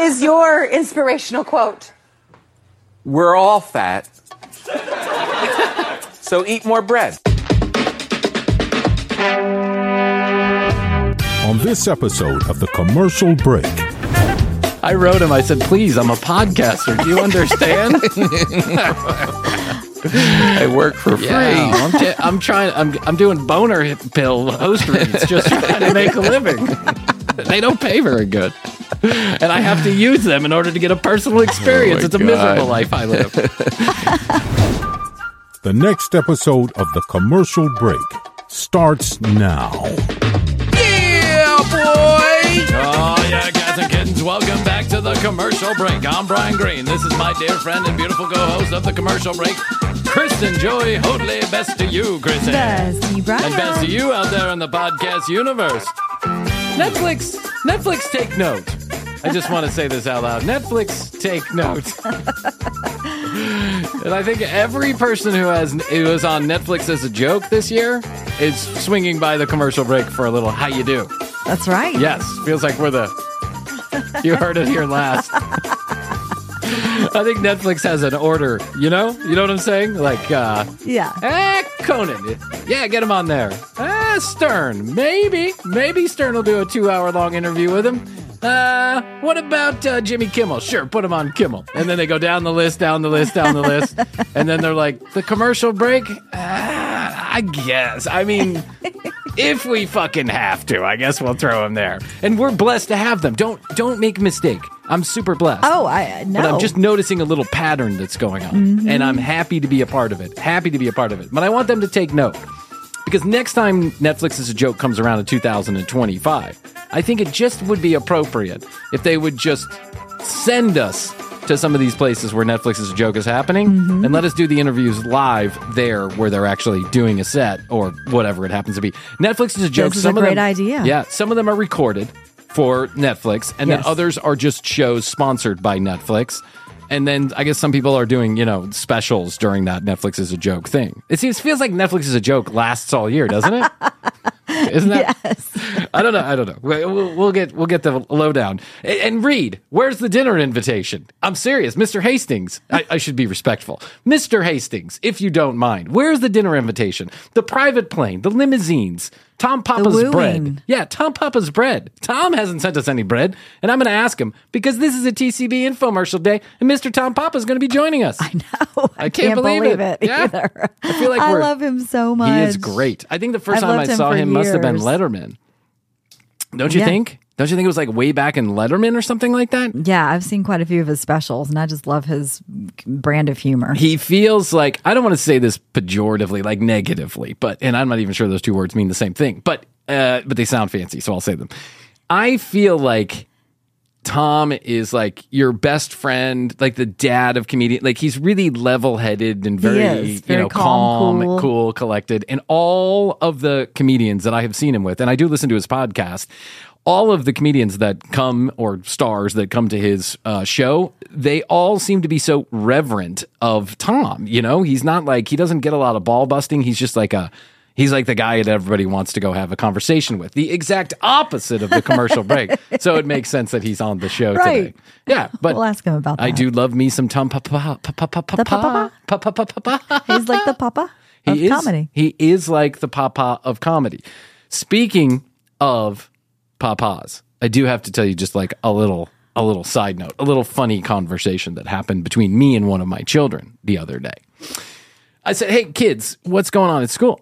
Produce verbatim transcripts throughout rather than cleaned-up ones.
is your inspirational quote? We're all fat, so eat more bread. On this episode of The Commercial Break. I wrote him, I said, please, I'm a podcaster. Do you understand? I work for free. Yeah, I'm, t- I'm trying, I'm, I'm doing boner pill host reads, just trying to make a living. They don't pay very good. And I have to use them in order to get a personal experience. Oh it's a God. miserable life I live. The next episode of The Commercial Break starts now. Yeah, boy! Oh, yeah, guys and kittens, welcome back to The Commercial Break. I'm Brian Green. This is my dear friend and beautiful co-host of The Commercial Break, Kristen Joy Hoadley. Best to you, Kristen. Best to you, Brian. And best to you out there in the podcast universe. Netflix, Netflix, take note. I just want to say this out loud. Netflix, take note. And I think every person who has who was on Netflix as a joke this year is swinging by The Commercial Break for a little how you do. That's right. Yes, feels like we're the... You heard it here last. I think Netflix has an order, you know? You know what I'm saying? Like, uh... Yeah. Eh, Conan. Yeah, get him on there. Eh, Stern. Maybe. Maybe Stern will do a two-hour-long interview with him. Uh, what about uh, Jimmy Kimmel? Sure, put him on Kimmel. And then they go down the list, down the list, down the list. And then they're like, the commercial break? Uh, I guess. I mean... If we fucking have to, I guess we'll throw them there. And we're blessed to have them. Don't don't make a mistake. I'm super blessed. Oh, I know. But I'm just noticing a little pattern that's going on. Mm-hmm. And I'm happy to be a part of it. Happy to be a part of it. But I want them to take note. Because next time Netflix is a Joke comes around in two thousand twenty-five, I think it just would be appropriate if they would just send us to some of these places where Netflix is a Joke is happening, mm-hmm. and let us do the interviews live there where they're actually doing a set or whatever it happens to be. Netflix is a Joke. This is some a of great them, idea. Yeah, some of them are recorded for Netflix, and Yes. then others are just shows sponsored by Netflix. And then I guess some people are doing, you know, specials during that Netflix is a Joke thing. It seems feels like Netflix is a Joke lasts all year, doesn't it? Isn't that? Yes. I don't know. I don't know. We'll, we'll get we'll get the lowdown. And, and Reed, where's the dinner invitation? I'm serious, Mister Hastings. I, I should be respectful, Mister Hastings, if you don't mind. Where's the dinner invitation? The private plane, the limousines, Tom Papa's wooing. bread. Yeah, Tom Papa's bread. Tom hasn't sent us any bread, and I'm going to ask him because this is a T C B infomercial day, and Mister Tom Papa is going to be joining us. I know. I, I can't, believe, believe it. it, Yeah. either. I feel like I we're, love him so much. He is great. I think the first I've time I loved him saw for him must have been years. Letterman. Don't you Yeah. think? Don't you think it was like way back in Letterman or something like that? Yeah, I've seen quite a few of his specials, and I just love his brand of humor. He feels like, I don't want to say this pejoratively, like negatively, but, and I'm not even sure those two words mean the same thing, but, uh, but they sound fancy, so I'll say them. I feel like Tom is like your best friend, like the dad of comedian. Like he's really level-headed and very, is, very you know, calm, calm, cool. cool, collected. And all of the comedians that I have seen him with, and I do listen to his podcast, all of the comedians that come or stars that come to his uh, show, they all seem to be so reverent of Tom. You know, he's not like, he doesn't get a lot of ball busting. He's just like a, he's like the guy that everybody wants to go have a conversation with. The exact opposite of the commercial break. So it makes sense that he's on the show Right. today. Yeah, but We'll ask him about I that. do love me some Tom Papa. Papa, Papa, The Papa? Papa, Papa, Papa. He's like the Papa of He is, comedy. He is like the Papa of comedy. Speaking of Papas, I do have to tell you just like a little a little side note, a little funny conversation that happened between me and one of my children the other day. I said, "Hey kids, what's going on at school?"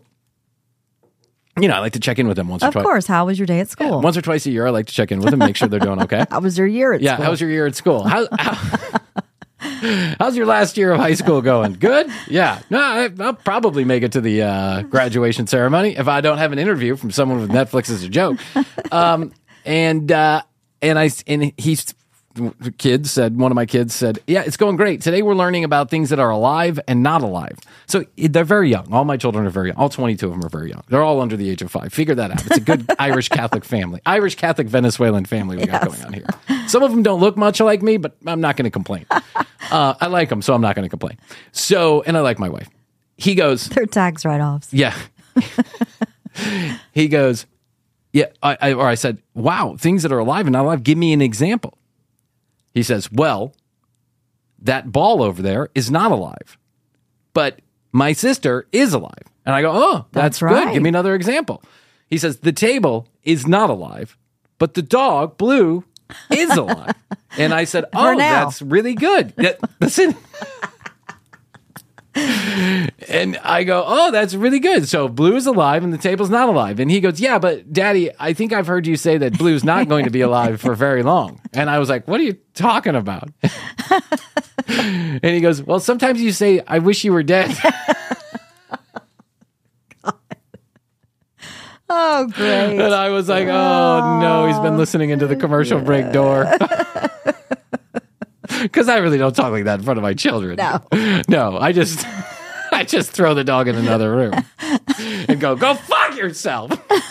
You know, I like to check in with them once or Of twice. course. How was your day at school? Yeah, once or twice a year, I like to check in with them, make sure they're doing okay. How was your year at Yeah, school? how was your year at school? How, how, how's your last year of high school going? Good? Yeah. No, I, I'll probably make it to the uh, graduation ceremony if I don't have an interview from someone with Netflix as a joke. Um, and uh, and I and he's kid said one of my kids said, "Yeah, it's going great. Today we're learning about things that are alive and not alive." So they're very young. All my children are very young. All twenty-two of them are very young. They're all under the age of five. Figure that out. It's a good Irish Catholic family, Irish Catholic Venezuelan family we got Yes. going on here. Some of them don't look much like me, but I'm not going to complain. Uh, I like them, so I'm not going to complain. So, and I like my wife. He goes, They're tax write-offs. yeah. He goes, yeah. I, I or I said, wow, things that are alive and not alive. Give me an example. He says, well, that ball over there is not alive, but my sister is alive. And I go, oh, that's, That's right. good. Give me another example. He says, the table is not alive, but the dog, Blue, is alive. And I said, oh, now. that's really good. Yeah, listen. And I go, oh, that's really good. So Blue is alive and the table's not alive. And he goes, yeah, but Daddy, I think I've heard you say that Blue's not going to be alive for very long. And I was like, what are you talking about? And he goes, well, sometimes you say, I wish you were dead. Oh, great. And I was like, oh, no, he's been listening into the commercial break door. Because I really don't talk like that in front of my children. No. No, I just I just throw the dog in another room and go, go fuck yourself.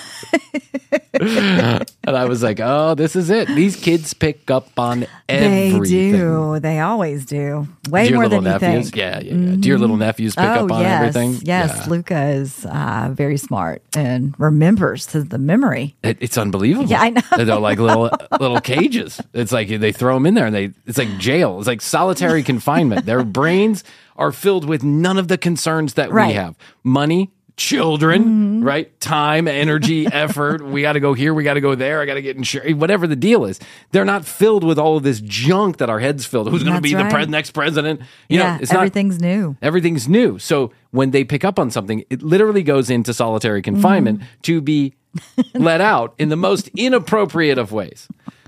And I was like, oh, this is it. These kids pick up on everything. They do. They always do. Way Do your more little than you nephews? think. Yeah, yeah, yeah. Do your little nephews pick oh, up on yes. everything? Yes, Yeah. Luca is uh, very smart and remembers to the memory. It, it's unbelievable. Yeah, I know. They're like little little cages. It's like they throw them in there and they it's like jail. It's like solitary confinement. Their brains are filled with none of the concerns that we Right. have. Money, children, Mm-hmm. right? Time, energy, effort. We got to go here. We got to go there. I got to get insurance. Whatever the deal is, they're not filled with all of this junk that our heads filled. Who's going to That's be the right. pre- next president? You yeah, know, it's not. everything's new. Everything's new. So when they pick up on something, it literally goes into solitary confinement Mm-hmm. to be let out in the most inappropriate of ways.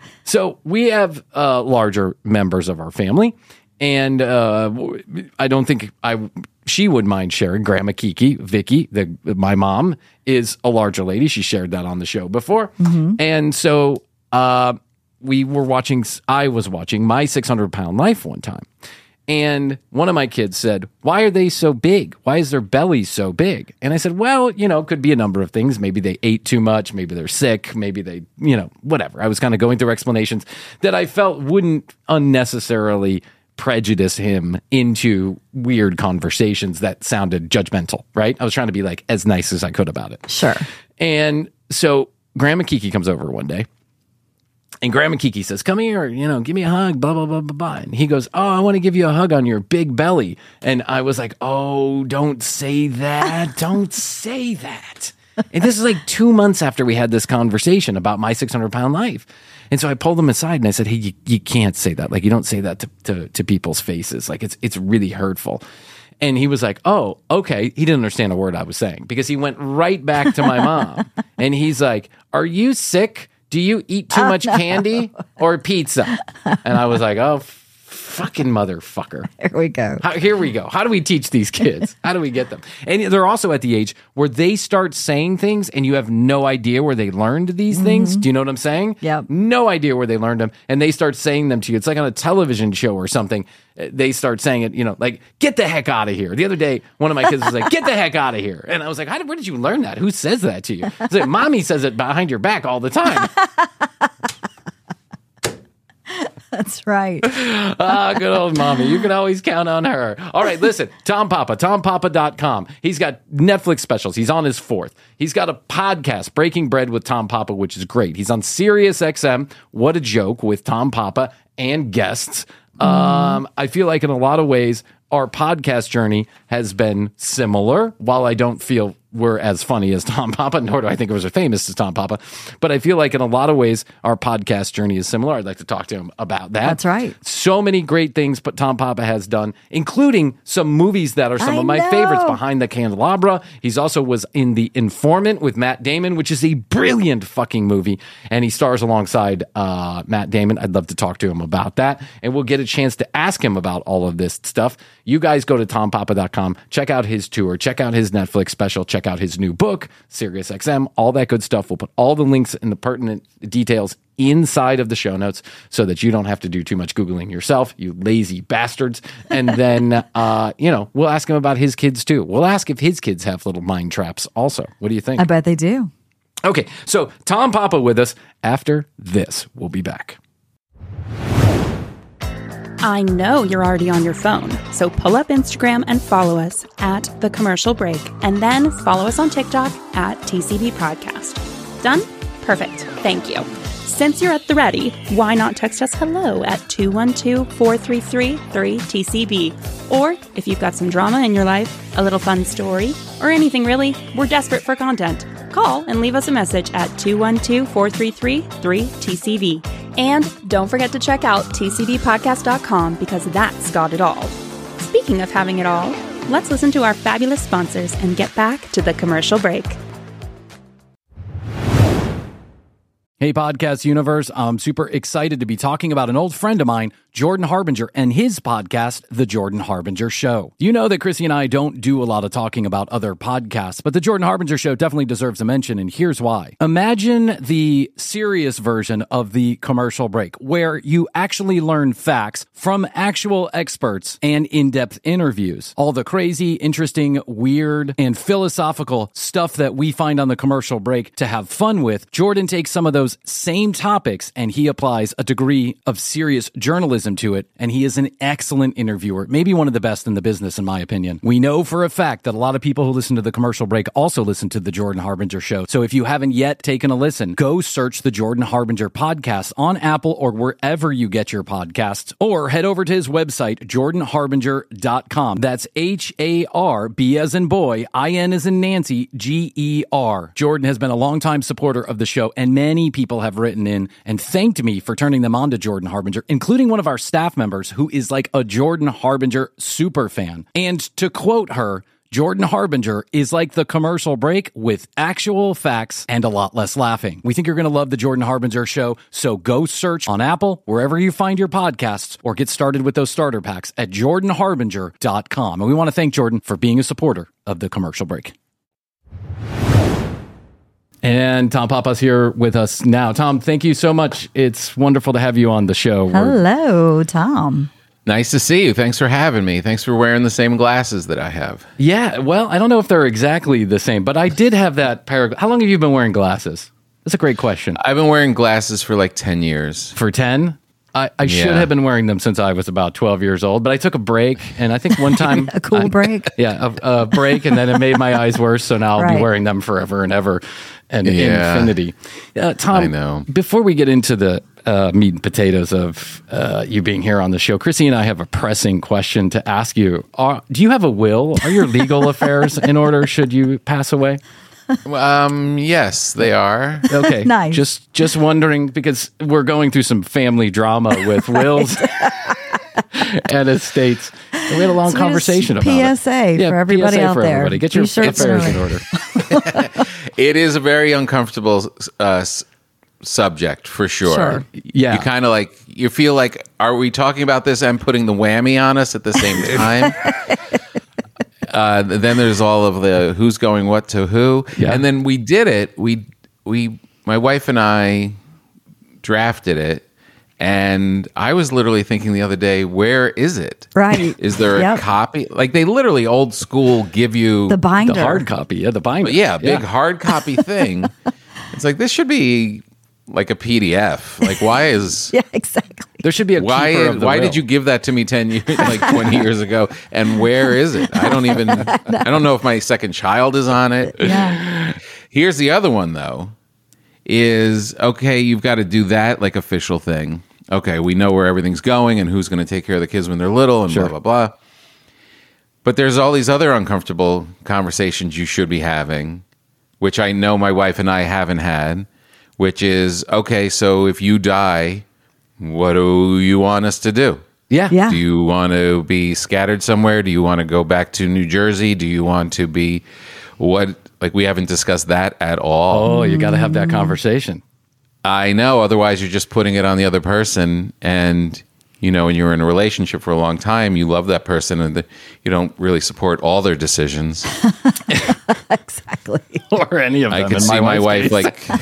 So we have uh, larger members of our family, and uh, I don't think I she would mind sharing. Grandma Kiki, Vicky, the my mom is a larger lady. She shared that on the show before, and so uh, we were watching. I was watching My six hundred Pound Life one time. And one of my kids said, why are they so big? Why is their belly so big? And I said, well, you know, it could be a number of things. Maybe they ate too much. Maybe they're sick. Maybe they, you know, whatever. I was kind of going through explanations that I felt wouldn't unnecessarily prejudice him into weird conversations that sounded judgmental, right? I was trying to be like as nice as I could about it. Sure. And so Grandma Kiki comes over one day. And Grandma Kiki says, come here, you know, give me a hug, blah, blah, blah, blah, blah. And he goes, oh, I want to give you a hug on your big belly. And I was like, oh, don't say that. Don't say that. And this is like two months after we had this conversation about My six hundred Pound Life. And so I pulled him aside and I said, hey, you, you can't say that. Like, you don't say that to, to, to people's faces. Like, it's it's really hurtful. And he was like, oh, okay. He didn't understand a word I was saying because he went right back to my mom. And he's like, are you sick? Do you eat too Oh, much no. candy or pizza? And I was like, oh, fucking motherfucker. Here we go. How, here we go. How do we teach these kids? How do we get them? And they're also at the age where they start saying things and you have no idea where they learned these things. Do you know what I'm saying? Yep. No idea where they learned them. And they start saying them to you. It's like on a television show or something. Uh, They start saying it, you know, like, get the heck out of here. The other day, one of my kids was like, get the heck out of here. And I was like, How did, where did you learn that? Who says that to you? I was like, Mommy says it behind your back all the time. That's right. Ah, good old mommy. You can always count on her. All right, listen. Tom Papa, tom papa dot com. He's got Netflix specials. He's on his fourth. He's got a podcast, Breaking Bread with Tom Papa, which is great. He's on Sirius X M, What a Joke, with Tom Papa and guests. Um, I feel like in a lot of ways, our podcast journey has been similar. While I don't feel we're as funny as Tom Papa, nor do I think we're as famous as Tom Papa, but I feel like in a lot of ways, our podcast journey is similar. I'd like to talk to him about that. That's right. So many great things but Tom Papa has done, including some movies that are some I of my know. favorites. Behind the Candelabra. He's also was in The Informant with Matt Damon, which is a brilliant fucking movie. And he stars alongside uh, Matt Damon. I'd love to talk to him about that. And we'll get a chance to ask him about all of this stuff. You guys go to tom papa dot com, check out his tour, check out his Netflix special, check out his new book, Sirius X M, all that good stuff. We'll put all the links and the pertinent details inside of the show notes so that you don't have to do too much Googling yourself, you lazy bastards. And then, uh, you know, we'll ask him about his kids too. We'll ask if his kids have little mind traps also. What do you think? I bet they do. Okay, so Tom Papa with us. After this, we'll be back. I know you're already on your phone, so pull up Instagram and follow us at The Commercial Break, and then follow us on TikTok at T C B Podcast. Done? Perfect. Thank you. Since you're at the ready, why not text us hello at two one two, four three three, three T C B? Or if you've got some drama in your life, a little fun story, or anything really, we're desperate for content. Call and leave us a message at two one two, four three three, three T C B. And don't forget to check out T C B podcast dot com because that's got it all. Speaking of having it all, let's listen to our fabulous sponsors and get back to the commercial break. Hey, Podcast Universe. I'm super excited to be talking about an old friend of mine, Jordan Harbinger, and his podcast, The Jordan Harbinger Show. You know that Chrissy and I don't do a lot of talking about other podcasts, but The Jordan Harbinger Show definitely deserves a mention, and here's why. Imagine the serious version of the commercial break, where you actually learn facts from actual experts and in-depth interviews. All the crazy, interesting, weird, and philosophical stuff that we find on the commercial break to have fun with, Jordan takes some of those same topics and he applies a degree of serious journalism to it, and he is an excellent interviewer, maybe one of the best in the business in my opinion. We know for a fact that a lot of people who listen to the commercial break also listen to the Jordan Harbinger Show, so if you haven't yet taken a listen, go search the Jordan Harbinger podcast on Apple or wherever you get your podcasts, or head over to his website, jordan harbinger dot com. That's H A R B as in boy, I N as in Nancy, G E R. Jordan has been a longtime supporter of the show, and many people have written in and thanked me for turning them on to Jordan Harbinger, including one of our staff members who is like a Jordan Harbinger super fan. And to quote her, Jordan Harbinger is like the commercial break with actual facts and a lot less laughing. We think you're going to love the Jordan Harbinger Show, so go search on Apple, wherever you find your podcasts, or get started with those starter packs at jordan harbinger dot com. And we want to thank Jordan for being a supporter of the commercial break. And Tom Papa's here with us now. Tom, thank you so much. It's wonderful to have you on the show. Hello, Tom. Nice to see you. Thanks for having me. Thanks for wearing the same glasses that I have. Yeah, well, I don't know if they're exactly the same, but I did have that pair of... How long have you been wearing glasses? That's a great question. I've been wearing glasses for like ten years. For ten? I, I Yeah. should have been wearing them since I was about twelve years old, but I took a break, and I think one time... A cool I- break. Yeah, a, a break, and then it made my eyes worse, so now I'll Right. be wearing them forever and ever and Yeah. infinity. Uh, Tom, I know. before we get into the uh, meat and potatoes of uh, you being here on the show, Chrissy and I have a pressing question to ask you. Are, do you have a will? Are your legal affairs in order should you pass away? Um, yes, they are. Okay. Nice. Just just wondering, because we're going through some family drama with wills and estates. And we had a long So conversation about P S A it. for everybody P S A out for there. Everybody. Get Be your sure it's affairs in in order. It is a very uncomfortable uh, s- subject for sure. Sure. Yeah. You kind of like, you feel like, are we talking about this and putting the whammy on us at the same time? uh, then there's all of the who's going what to who. Yeah. And then we did it. We, we, my wife and I drafted it. And I was literally thinking the other day, where is it? Right. Is there Yep. a copy? Like they literally old school give you The binder. The hard copy. Yeah, the binder. But yeah, a big hard copy thing. It's like this should be like a P D F. Like why is Yeah, exactly. There should be a why keeper of the why will. did you give that to me ten years like twenty years ago? And where is it? I don't even I don't know if my second child is on it. Yeah. Here's the other one though. Is okay, you've got to do that like official thing. Okay, we know where everything's going and who's going to take care of the kids when they're little and Sure. blah blah blah. But there's all these other uncomfortable conversations you should be having, which I know my wife and I haven't had, which is, okay, so if you die, what do you want us to do? Yeah. Yeah. Do you want to be scattered somewhere? Do you want to go back to New Jersey? Do you want to be what? Like, we haven't discussed that at all. Oh, you got to have that conversation. I know. Otherwise, you're just putting it on the other person. And, you know, when you're in a relationship for a long time, you love that person and the, you don't really support all their decisions. Exactly. Or any of them. I can in see my wife's wife case.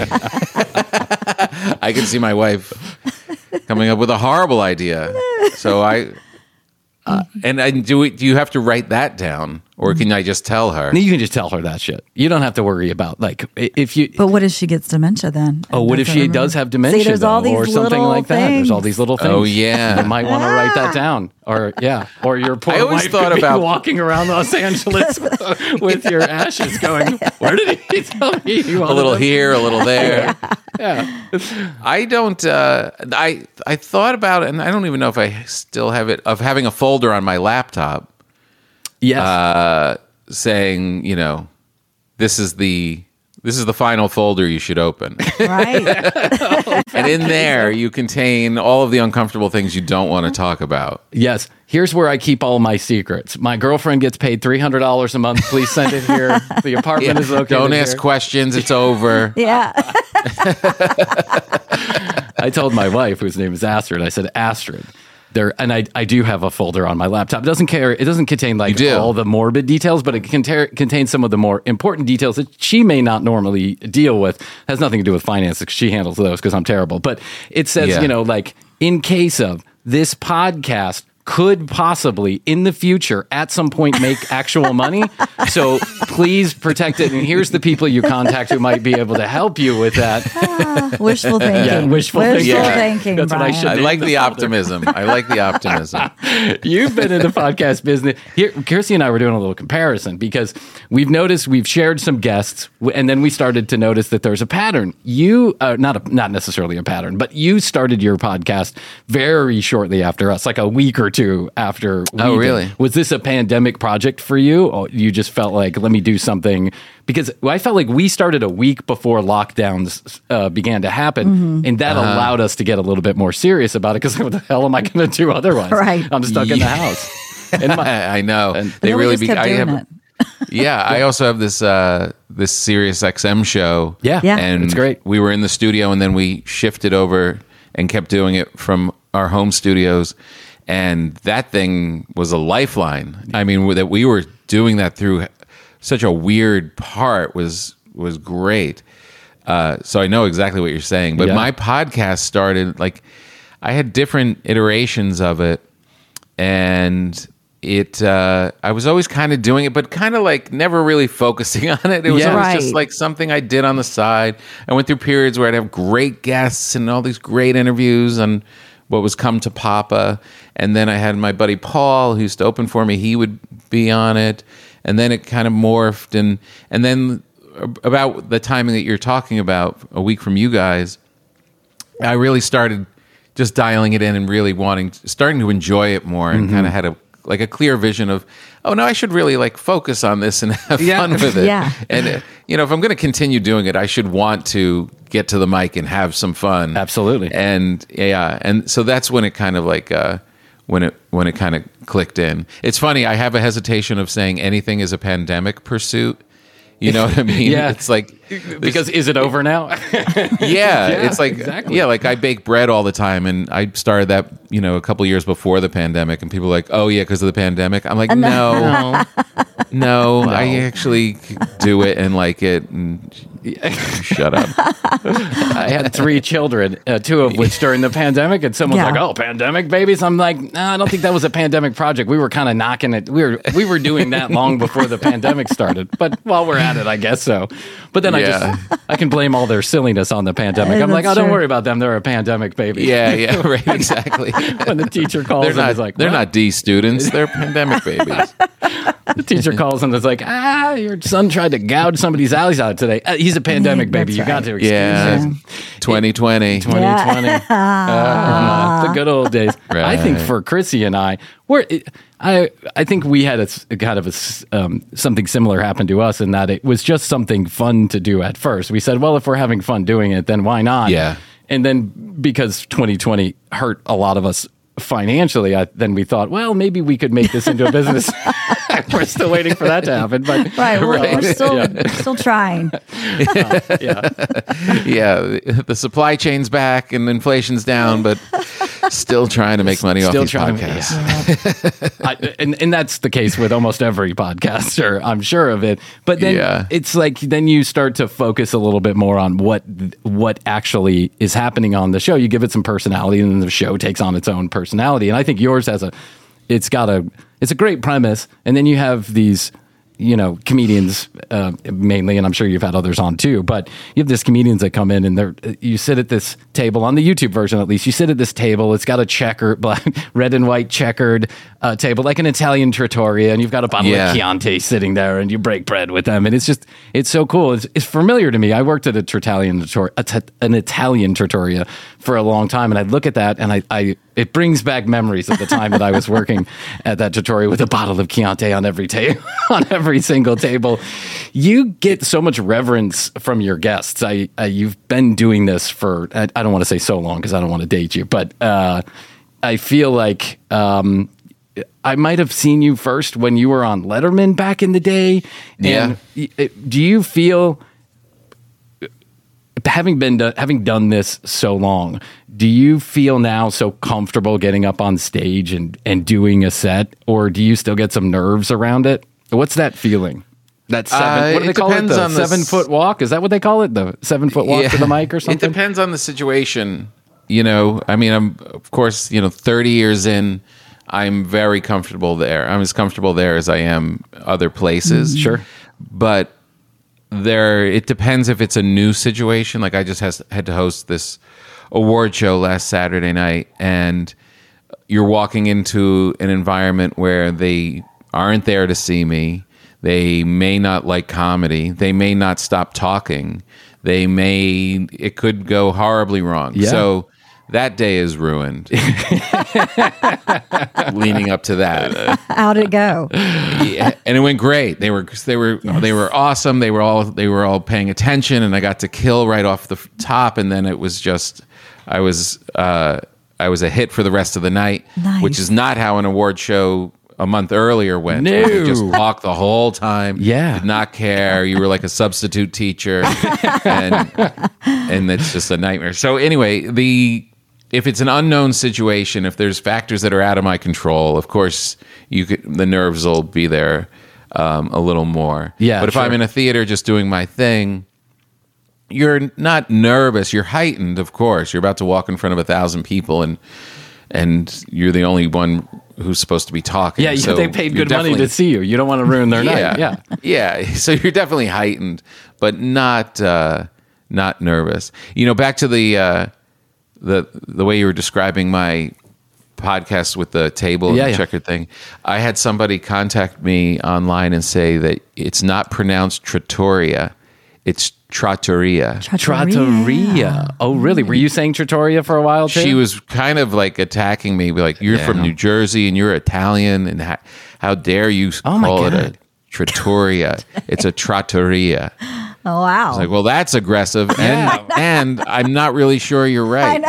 like, I can see my wife coming up with a horrible idea. So I, uh, and I do. it- Do you have to write that down? or can I just tell her? You can just tell her that shit. You don't have to worry about like i- if you. But what if she gets dementia then? Oh, what if Doesn't she remember? does have dementia, See, there's though, all these or something little like that? There's all things. these little things. Oh, yeah. you might want to write that down, or yeah, or your poor I always wife thought could be about- walking around Los Angeles with your ashes, going, "Where did he tell me he A wanted little them?" here, a little there. Yeah. I don't. Uh, I I thought about it, and I don't even know if I still have it. Of having a folder on my laptop Yes. uh, saying, you know, this is the this is the final folder you should open, Right. and in there you contain all of the uncomfortable things you don't want to talk about. Yes. Here's where I keep all my secrets. My girlfriend gets paid three hundred dollars a month. Please send it here. The apartment is located Don't ask here. questions. It's over. Yeah. I told my wife, whose name is Astrid, I said, Astrid, there, and I, I do have a folder on my laptop. It doesn't care. It doesn't contain like You do. all the morbid details, but it contain, contains some of the more important details that she may not normally deal with. It has nothing to do with finances because she handles those because I'm terrible. But it says, Yeah. you know, like in case of this podcast could possibly in the future at some point make actual money. So please protect it. And here's the people you contact who might be able to help you with that. Ah, wishful thinking. Yeah, wishful thinking. Yeah. thinking. That's what I Brian. should I name like the the folder. optimism. I like the optimism. You've been in the podcast business. Here, Kirsty and I were doing a little comparison because we've noticed we've shared some guests, w- and then we started to notice that there's a pattern. You, uh, not a, not necessarily a pattern, but you started your podcast very shortly after us, like a week or two after. We Oh, did. really? Was this a pandemic project for you, or you just felt like, let me do something? Because I felt like we started a week before lockdowns uh, began to happen, and that allowed us to get a little bit more serious about it. Because what the hell am I going to do otherwise? Right. I'm stuck in the Yeah. house. And my, I know. And- they Yeah, we really just be. kept I doing have. it. Yeah, I also have this uh, this Sirius X M show. Yeah. Yeah. and It's great. We were in the studio, and then we shifted over and kept doing it from our home studios, and that thing was a lifeline. I mean, that we were doing that through such a weird part was was great. Uh, so I know exactly what you're saying. But Yeah. my podcast started like I had different iterations of it, and it uh, I was always kind of doing it, but kind of like never really focusing on it. It was Yeah. always just Right. like something I did on the side. I went through periods where I'd have great guests and all these great interviews on what was Come to Papa, and then I had my buddy Paul who used to open for me. He would be on it, and then it kind of morphed, and and then about the timing that you're talking about, a week from you guys, I really started just dialing it in and really wanting, starting to enjoy it more, and Mm-hmm. kind of had a like a clear vision of, oh no, I should really like focus on this and have Yeah. fun with it. Yeah. And uh, you know, if I'm going to continue doing it, I should want to get to the mic and have some fun. Absolutely. And yeah, and so that's when it kind of like uh, when it when it kind of clicked in. It's funny. I have a hesitation of saying anything is a pandemic pursuit. You know what I mean? Yeah. It's like because is it over now? yeah, it's like exactly. yeah, like I bake bread all the time, and I started that you know a couple years before the pandemic, and people are like, oh yeah, because of the pandemic. I'm like, no, no, I actually do it and like it, and shut up. I had three children, uh, two of which during the pandemic, and someone's Yeah. like, "Oh, pandemic babies." I'm like, "No, I don't think that was a pandemic project. We were kind of knocking it. We were we were doing that long before the pandemic started. But while we're at it, I guess so. But then I Yeah. just I can blame all their silliness on the pandemic. Uh, I'm like, "Oh, that's don't true. worry about them. They're a pandemic baby." Yeah, yeah, right, exactly. When the teacher calls They're and not is like, they're "What?" not D students. They're pandemic babies. The teacher calls and is like, "Ah, your son tried to gouge somebody's eyes out today. Uh, he's a pandemic That's baby. You got right. to excuse Yeah, him." twenty twenty. twenty twenty. Uh, the good old days. I think Right. for Chrissy and I, we're, I, I think we had a, s- a kind of a, s- um, something similar happen to us in that it was just something fun to do at first. We said, well, if we're having fun doing it, then why not? Yeah. And then because twenty twenty hurt a lot of us financially, I, then we thought, well, maybe we could make this into a business. We're still waiting for that to happen. But Right. We're, Right. we're still Yeah. still trying. yeah. Yeah, the supply chain's back and inflation's down, but still trying to make money off Still these trying to- podcasts. I, and, and that's the case with almost every podcaster, I'm sure of it. But then Yeah. it's like then you start to focus a little bit more on what what actually is happening on the show. You give it some personality, and then the show takes on its own personality. And I think yours has a, it's got a, it's a great premise, and then you have these you know, comedians uh, mainly, and I'm sure you've had others on too, but you have these comedians that come in and they're, you sit at this table, on the YouTube version at least, you sit at this table, it's got a checker, black, red and white checkered uh, table, like an Italian trattoria, and you've got a bottle Yeah. of Chianti sitting there, and you break bread with them, and it's just, it's so cool. It's, it's familiar to me. I worked at a Trattorian, a t- an Italian trattoria for a long time, and I look at that, and I, I it brings back memories of the time that I was working at that trattoria with a bottle of Chianti on every table, on every single table. You get so much reverence from your guests. I, I you've been doing this for, I, I don't want to say so long because I don't want to date you, but uh, I feel like um, I might have seen you first when you were on Letterman back in the day. Yeah. And y- do you feel, having been do- having done this so long, do you feel now so comfortable getting up on stage and, and doing a set, or do you still get some nerves around it? What's that feeling? That seven, Uh, what do they it call it? depends The on the s- seven foot walk? Is that what they call it? The seven foot walk to the mic or something? It depends on the situation. You know, I mean, I'm, of course, you know, thirty years in, I'm very comfortable there. I'm as comfortable there as I am other places. Sure. But there, it depends if it's a new situation. Like I just has, had to host this award show last Saturday night, and you're walking into an environment where they aren't there to see me. They may not like comedy. They may not stop talking. They may, it could go horribly wrong. Yeah. So that day is ruined. Leading up to that. How'd it go? Yeah, and it went great. They were they were they were awesome. They were all they were all paying attention, and I got to kill right off the f- top. And then it was just I was uh, I was a hit for the rest of the night, Nice. which is not how an award show a month earlier went. No. You just talked the whole time. Yeah. Did not care. You were like a substitute teacher, and and it's just a nightmare. So anyway, the if it's an unknown situation, if there's factors that are out of my control, of course you could, the nerves will be there um, a little more. Yeah, but if sure. I'm in a theater just doing my thing, you're not nervous. You're heightened, of course. You're about to walk in front of a thousand people, and and you're the only one who's supposed to be talking. Yeah, so they paid you're good money to definitely- see you. You don't want to ruin their night. Yeah. yeah. So you're definitely heightened, but not uh, not nervous. You know, back to the uh, the the way you were describing my podcast with the table and Yeah, the yeah. checkered thing. I had somebody contact me online and say that it's not pronounced trattoria, it's trattoria. Trattoria. Oh, really? Were you saying trattoria for a while too? She was kind of like attacking me, like you're Yeah. from New Jersey and you're Italian, and how, how dare you Oh my call it God. a trattoria? It's a trattoria. Oh, wow. Like, well, that's aggressive, and and I'm not really sure you're right.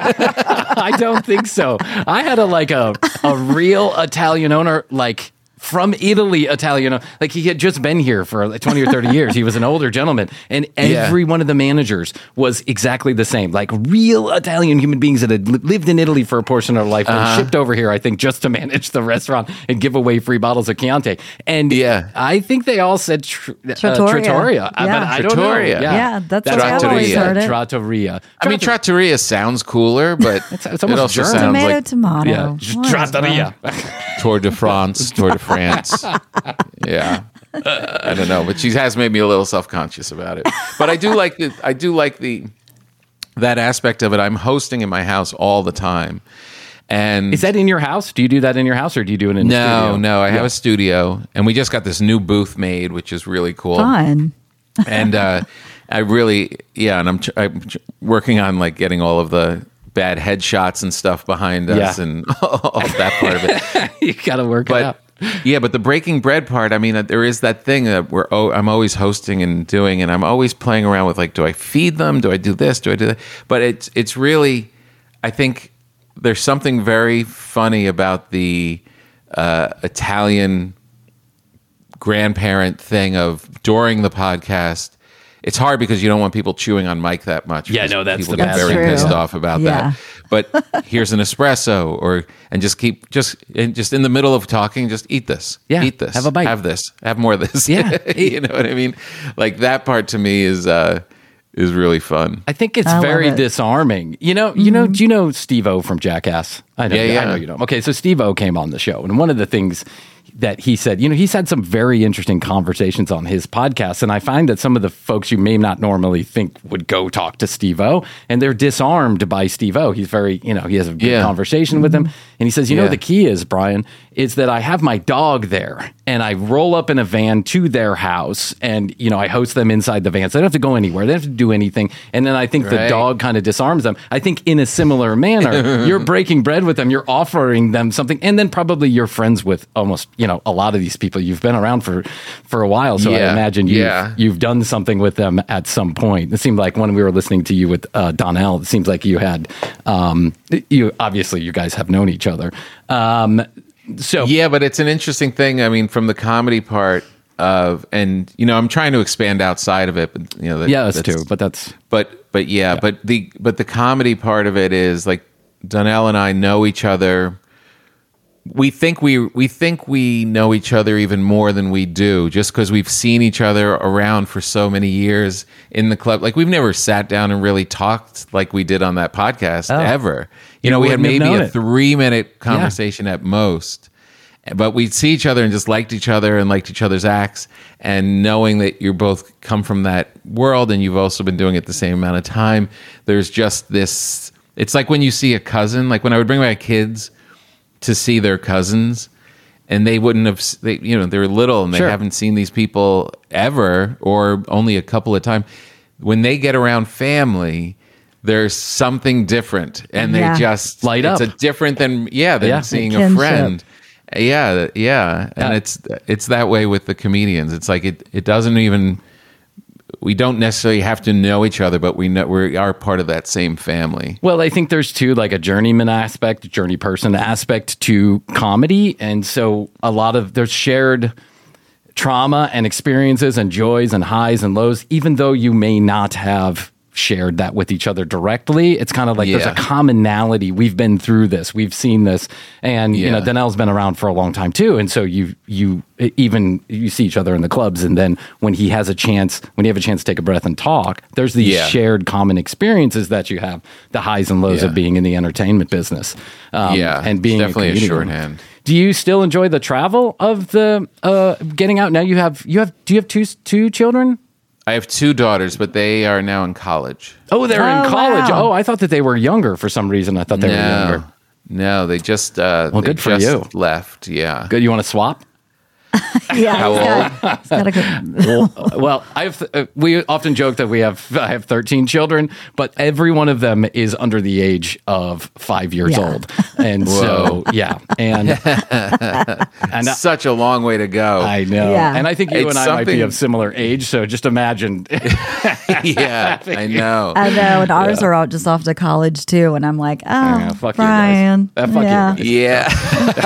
I don't think so. I had a like a a real Italian owner, like from Italy, Italian. Like he had just been here for like twenty or thirty years. He was an older gentleman, and every Yeah. one of the managers was exactly the same. Like real Italian human beings that had li- lived in Italy for a portion of their life and Uh-huh. shipped over here, I think, just to manage the restaurant and give away free bottles of Chianti. And Yeah. I think they all said tr- uh, Trattoria. trattoria. Uh, Yeah. But I don't know. Trattoria. Yeah, that's the way I've always heard it. Trattoria. I mean, trattoria sounds cooler, but it's almost it also German. sounds Tomato, like tomato. Yeah, What is trattoria. Tour de France, Tour de France. Yeah, I don't know, but she has made me a little self conscious about it. But I do like the I do like the that aspect of it. I'm hosting in my house all the time, and Is that in your house? Do you do that in your house, or do you do it in the no, studio? no. I have a studio, and we just got this new booth made, which is really cool. Fun. And uh, I really, yeah, and I'm, tr- I'm tr- working on like getting all of the bad headshots and stuff behind us, Yeah. and all of that part of it. You got to work it But out. yeah, but the breaking bread part, I mean, uh, there is that thing that we're oh, I'm always hosting and doing, and I'm always playing around with like, do I feed them? Do I do this? Do I do that? But it's it's really, I think there's something very funny about the uh, Italian grandparent thing of during the podcast. It's hard because you don't want people chewing on mic that much. Yeah, because no, that's people the get bad very thing. pissed True. off about Yeah. that. But here's an espresso, or and just keep just and just in the middle of talking, just eat this. Yeah, eat this. have a bite. Have this. Have more of this. Yeah. you know what I mean. Like that part to me is uh is really fun. I think it's I love very it. disarming. You know, you know, do you know Steve-O from Jackass? I know, Yeah, yeah. I know you know. Okay, so Steve-O came on the show, and one of the things that he said, you know, he's had some very interesting conversations on his podcast. And I find that some of the folks you may not normally think would go talk to Steve-O, and they're disarmed by Steve-O. He's very, you know, he has a good Yeah. conversation with him. And he says, you know, Yeah. the key is, Brian, is that I have my dog there and I roll up in a van to their house and, you know, I host them inside the van. So they don't have to go anywhere. They don't have to do anything. And then I think the Right. dog kind of disarms them. I think in a similar manner, you're breaking bread with them. You're offering them something. And then probably you're friends with almost, you know, a lot of these people. You've been around for, for a while. So I Yeah. imagine you've, Yeah. you've done something with them at some point. It seemed like when we were listening to you with uh, Donnell, it seems like you had, um, you obviously you guys have known each other. Um, so Yeah, but it's an interesting thing. I mean, from the comedy part of, and you know, I'm trying to expand outside of it, but you know, that, yeah, that's, too. But that's But but yeah, but the but the comedy part of it is like Donnell and I know each other. We think we we think we know each other even more than we do, just because we've seen each other around for so many years in the club. Like we've never sat down and really talked like we did on that podcast Oh. ever. You, You know, we had wouldn't have maybe known a it. three minute conversation at most. But we'd see each other and just liked each other and liked each other's acts. And knowing that you both come from that world and you've also been doing it the same amount of time, there's just this. It's like when you see a cousin, like when I would bring my kids to see their cousins, and they wouldn't have, they, you know, they're little and they Sure. haven't seen these people ever or only a couple of times. When they get around family, there's something different, and they Yeah. just Light it's up. a different than yeah than Yeah. seeing a Kinship. friend. Yeah, yeah, and Uh, it's it's that way with the comedians. It's like it it doesn't even. We don't necessarily have to know each other, but we know we are part of that same family. Well, I think there's too like a journeyman aspect, journey person aspect to comedy, and so a lot of there's shared trauma and experiences and joys and highs and lows, even though you may not have shared that with each other directly. It's kind of like there's Yeah. a commonality. We've been through this. We've seen this. And, you know, Yeah. Donnell's been around for a long time too. And so you, you even, you see each other in the clubs. And then when he has a chance, when you have a chance to take a breath and talk, there's these Yeah. shared common experiences that you have, the highs and lows Yeah. of being in the entertainment business. Um, Yeah, and being it's definitely a comedian. shorthand. Do you still enjoy the travel of the, uh, getting out? Now you have, you have, do you have two, two children? I have two daughters, but they are now in college. Oh, they're Oh, in college. wow. Oh, I thought that they were younger for some reason. I thought they were younger. No, no, they just uh, Well, they good for just you. left. Yeah, Good. You want to swap? Yeah, How he's got, he's got a good, well, well, I've uh, we often joke that we have I have thirteen children, but every one of them is under the age of five years Yeah. old, and so yeah, and and I, such a long way to go. I know, Yeah. and I think you It's and I might be something- of similar age. So just imagine, yeah, I know. I know, and ours are all just off to college too. And I'm like, oh, Yeah, fuck you Brian, guys. Uh, fuck you yeah, guys. Yeah,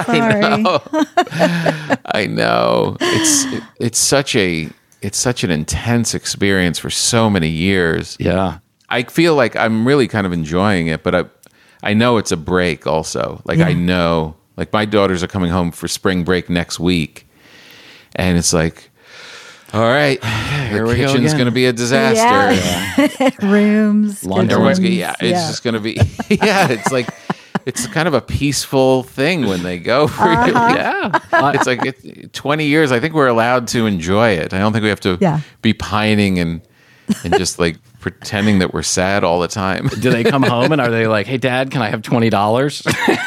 sorry. I know. It's it's such a it's such an intense experience for so many years. yeah. I feel like I'm really kind of enjoying it, but I I know it's a break also. Like I Yeah. know, like my daughters are coming home for spring break next week, and it's like, all right, Here the we go kitchen's again. going to be a disaster. Yeah. Rooms, Laundry. Everyone's kitchens, gonna, yeah, it's just going to be, yeah, it's like, it's kind of a peaceful thing when they go. For Uh-huh. Yeah. It's like it, twenty years. I think we're allowed to enjoy it. I don't think we have to Yeah. be pining and and just like pretending that we're sad all the time. Do they come home and are they like, "Hey, Dad, can I have twenty dollars?"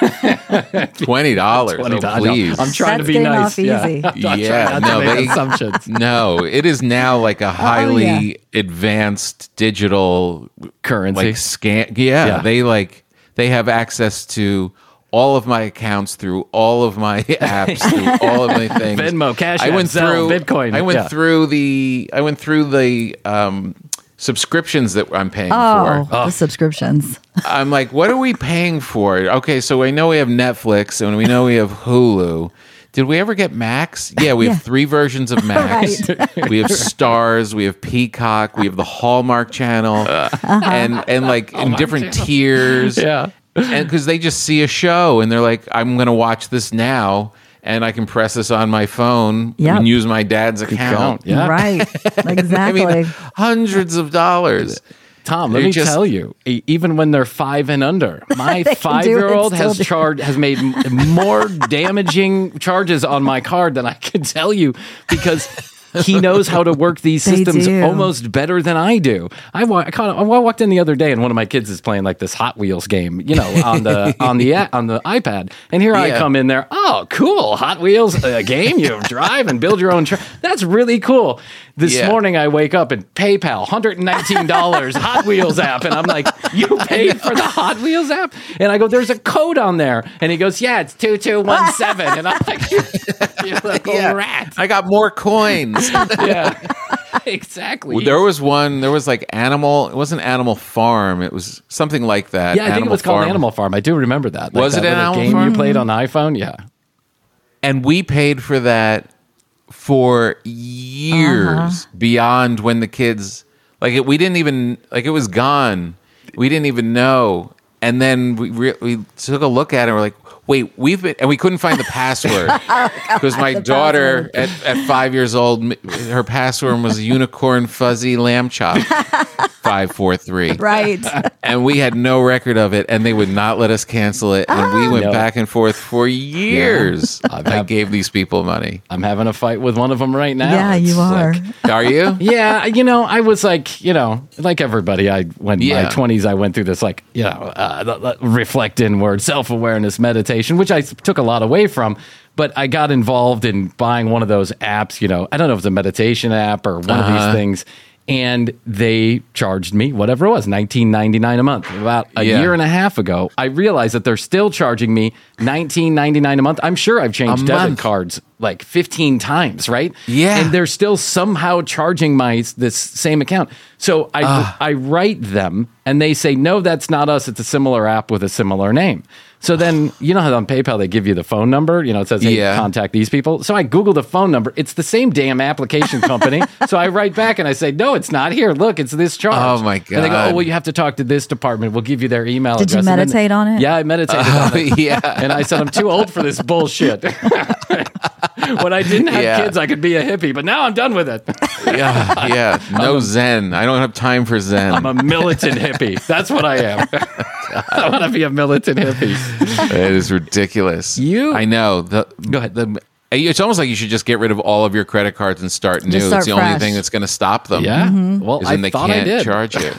Twenty dollars, Twenty oh, dollars. please. I'm trying That's to be getting nice. off easy. Yeah, I'm trying Yeah, not to no, make they- assumptions. No, it is now like a highly Oh, yeah. advanced digital Currency. like scan. Yeah, Yeah. they like they have access to all of my accounts through all of my apps, through all of my things. Venmo, Cash I App, went Zelle, through Bitcoin, I went yeah. through the I went through the um, subscriptions that I'm paying Oh, for. the subscriptions. I'm like, what are we paying for? Okay, so we know we have Netflix and we know we have Hulu. Did we ever get Max? Yeah, we Yeah. have three versions of Max. We have Stars, we have Peacock, we have the Hallmark Channel, and and like in different tiers. Yeah. and because they just see a show and they're like, I'm going to watch this now, and I can press this on my phone Yep. and use my dad's account. account, yeah. Right. I Exactly. mean, hundreds of dollars. Tom, let They're me just- tell you, e- even when they're five and under, my They can do it five-year-old and still has do it. charged has made m- more damaging charges on my card than I can tell you because he knows how to work these They systems do. almost better than I do. I, wa- I, caught, I walked in the other day and one of my kids is playing like this Hot Wheels game, you know, on the on the a- on the iPad, and here I Yeah. come in there. Oh, cool, Hot Wheels uh, game. You drive and build your own. Tra- That's really cool. This Yeah. morning I wake up and PayPal, one hundred nineteen dollars Hot Wheels app. And I'm like, you paid for the Hot Wheels app? And I go, there's a code on there. And he goes, yeah, it's two two one seven. And I'm like, you're like a Yeah. rat. I got more coins. Yeah, exactly. There was one. There was like Animal. It wasn't Animal Farm. It was something like that. yeah, I think it Animal was called Farm. Animal Farm. I do remember that. Like Was that it little Animal game Farm? you played on iPhone? Yeah. And we paid for that for years Uh-huh. beyond when the kids like it. We didn't even like it was gone. We didn't even know. And then we re- we took a look at it. and We're like, wait, we've been, and we couldn't find the password because my daughter at, at five years old, m- her password was unicorn fuzzy lamb chop five four three. Right. And we had no record of it, and they would not let us cancel it. And we went No. back and forth for years. I gave these people money. I'm having a fight with one of them right now. Yeah, It's you are. like- Are you? yeah, you know, I was like, you know, like everybody, I when Yeah. my twenties, I went through this like, you know, uh, the- the reflect inward, self awareness meditation, which I s- took a lot away from. But I got involved in buying one of those apps. You know, I don't know if it's a meditation app or one of Uh-huh. these things. And they charged me whatever it was, nineteen ninety-nine a month. About a Yeah. year and a half ago, I realized that they're still charging me nineteen ninety-nine a month. I'm sure I've changed A debit month. cards like fifteen times, right? Yeah. And they're still somehow charging my this same account. So I I write them and they say, no, that's not us. It's a similar app with a similar name. So then, you know how on PayPal they give you the phone number? You know, it says, hey, Yeah. contact these people. So I Google the phone number. It's the same damn application company. So I write back and I say, no, it's not here. Look, it's this charge. Oh, my And they go, God. oh, well, you have to talk to this department. We'll give you their email Did you address. And then- meditate on it? Yeah, I meditated on it. yeah. And I said, I'm too old for this bullshit. When I didn't have Yeah. kids, I could be a hippie, but now I'm done with it. Yeah. Yeah. No Zen. I don't have time for Zen. I'm a militant hippie. That's what I am. I want to be a militant hippie. It is ridiculous. You- I know. The, Go ahead. The, it's almost like you should just get rid of all of your credit cards and start new. Just start it's the only fresh. thing that's going to stop them. Yeah. Well, Is I when they thought I can't did. charge you.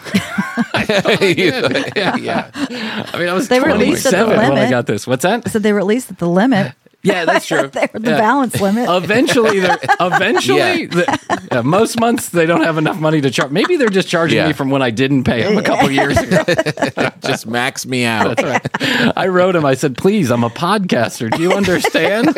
yeah. yeah. I mean, I was They were at least at the twenty-seven when I limit. got this. What's that? So they were at least at the limit. Yeah, that's true. They were the Yeah. balance limit. Eventually, they're eventually. Yeah. the- yeah, most months they don't have enough money to charge. Maybe they're just charging Yeah. me from when I didn't pay them a couple years ago. Just max me out. That's right. I wrote him. I said, "Please, I'm a podcaster. Do you understand?"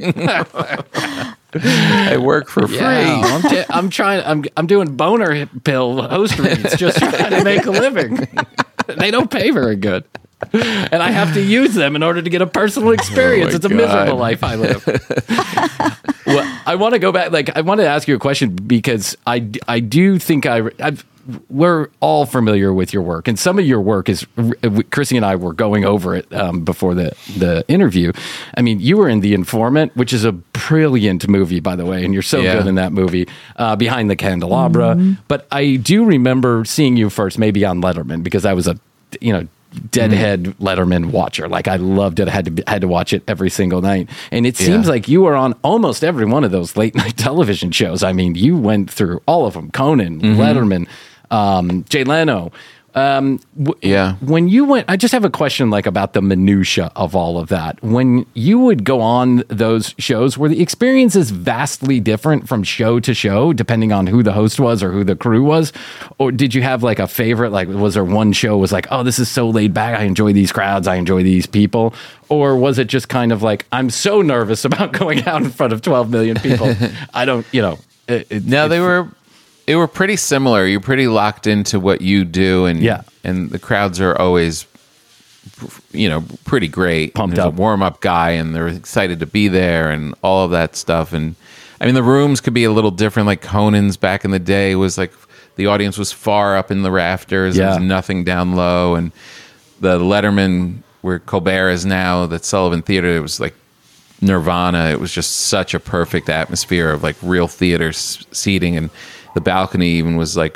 I work for free. Yeah, I'm, t- I'm trying. I'm I'm doing boner pill host reads, just trying to make a living. They don't pay very good, and I have to use them in order to get a personal experience. Oh my it's a God. miserable life I live. Well, I want to go back. Like, I want to ask you a question because I d- I do think I I've, we're all familiar with your work, and some of your work is Chrissy and I were going over it um, before the the interview. I mean, you were in The Informant, which is a brilliant movie, by the way, and you're so Yeah. good in that movie. Uh, Behind the Candelabra, but I do remember seeing you first, maybe on Letterman, because I was a you know. deadhead Letterman watcher. Like, I loved it. I had to be, had to watch it every single night. And it seems Yeah. like you were on almost every one of those late night television shows. I mean, you went through all of them. Conan, Letterman, um, Jay Leno. Um, w- Yeah. When you went, I just have a question like about the minutia of all of that. When you would go on those shows, were the experiences vastly different from show to show, depending on who the host was or who the crew was? Or did you have like a favorite? Like, was there one show was like, oh, this is so laid back. I enjoy these crowds. I enjoy these people. Or was it just kind of like, I'm so nervous about going out in front of twelve million people. I don't, you know. It, it, No, it- they were they were pretty similar. You're pretty locked into what you do, and Yeah. and the crowds are always, you know, pretty great. Pumped There's up. a warm up guy, and they're excited to be there, and all of that stuff. And I mean, the rooms could be a little different. Like Conan's back in the day was like the audience was far up in the rafters. There was Yeah. nothing down low, and the Letterman where Colbert is now, that Sullivan Theater, it was like Nirvana. It was just such a perfect atmosphere of like real theater s- seating, and the balcony even was like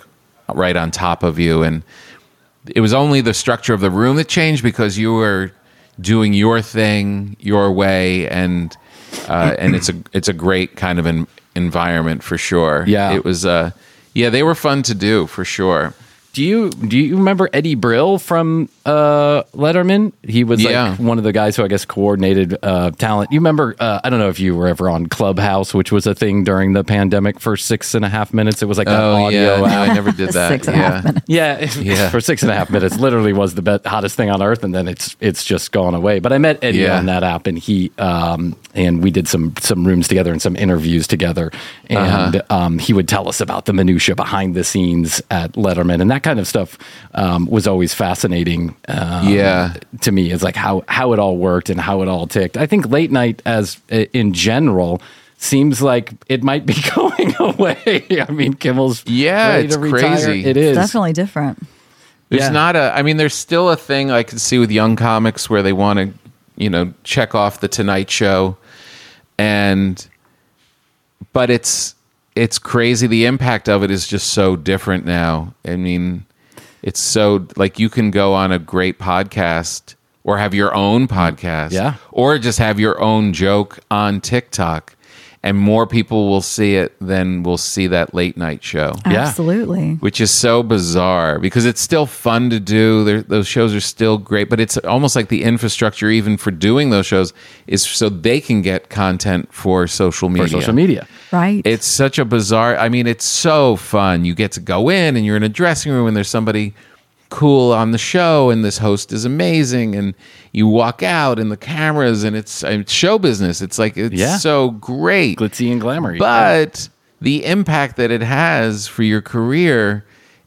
right on top of you. And it was only the structure of the room that changed because you were doing your thing your way, and uh, and it's a it's a great kind of an environment for sure. Yeah. It was uh yeah, they were fun to do for sure. Do you do you remember Eddie Brill from uh, Letterman? He was Yeah. like one of the guys who I guess coordinated uh, talent. You remember? Uh, I don't know if you were ever on Clubhouse, which was a thing during the pandemic for six and a half minutes. It was like that Oh audio. yeah, no, app. I never did that. Six and a yeah. half minutes. Yeah, Yeah. for six and a half minutes, literally was the best, hottest thing on earth, and then it's it's just gone away. But I met Eddie Yeah. on that app, and he um, and we did some some rooms together and some interviews together, and Uh-huh. um, he would tell us about the minutia behind the scenes at Letterman, and that kind of stuff um, was always fascinating. Um, Yeah. to me, is like how how it all worked and how it all ticked. I think late night, as in general, seems like it might be going away. I mean, Kimmel's Yeah, ready it's to retire. crazy. It is Definitely different. There's Yeah. not a, I mean, there's still a thing I could see with young comics where they want to, you know, check off the Tonight Show. And, but it's, it's crazy. The impact of it is just so different now. I mean, it's so, like, you can go on a great podcast or have your own podcast. Yeah. Or just have your own joke on TikTok. And more people will see it than will see that late night show. Yeah. Absolutely. Which is so bizarre because it's still fun to do. They're, those shows are still great, but it's almost like the infrastructure even for doing those shows is so they can get content for social media. for social media. Right. It's such a bizarre, I mean, it's so fun. You get to go in and you're in a dressing room and there's somebody cool on the show and this host is amazing, and you walk out and the cameras and it's, it's show business. It's like, it's Yeah. so great. Glitzy and glamour. But the impact that it has for your career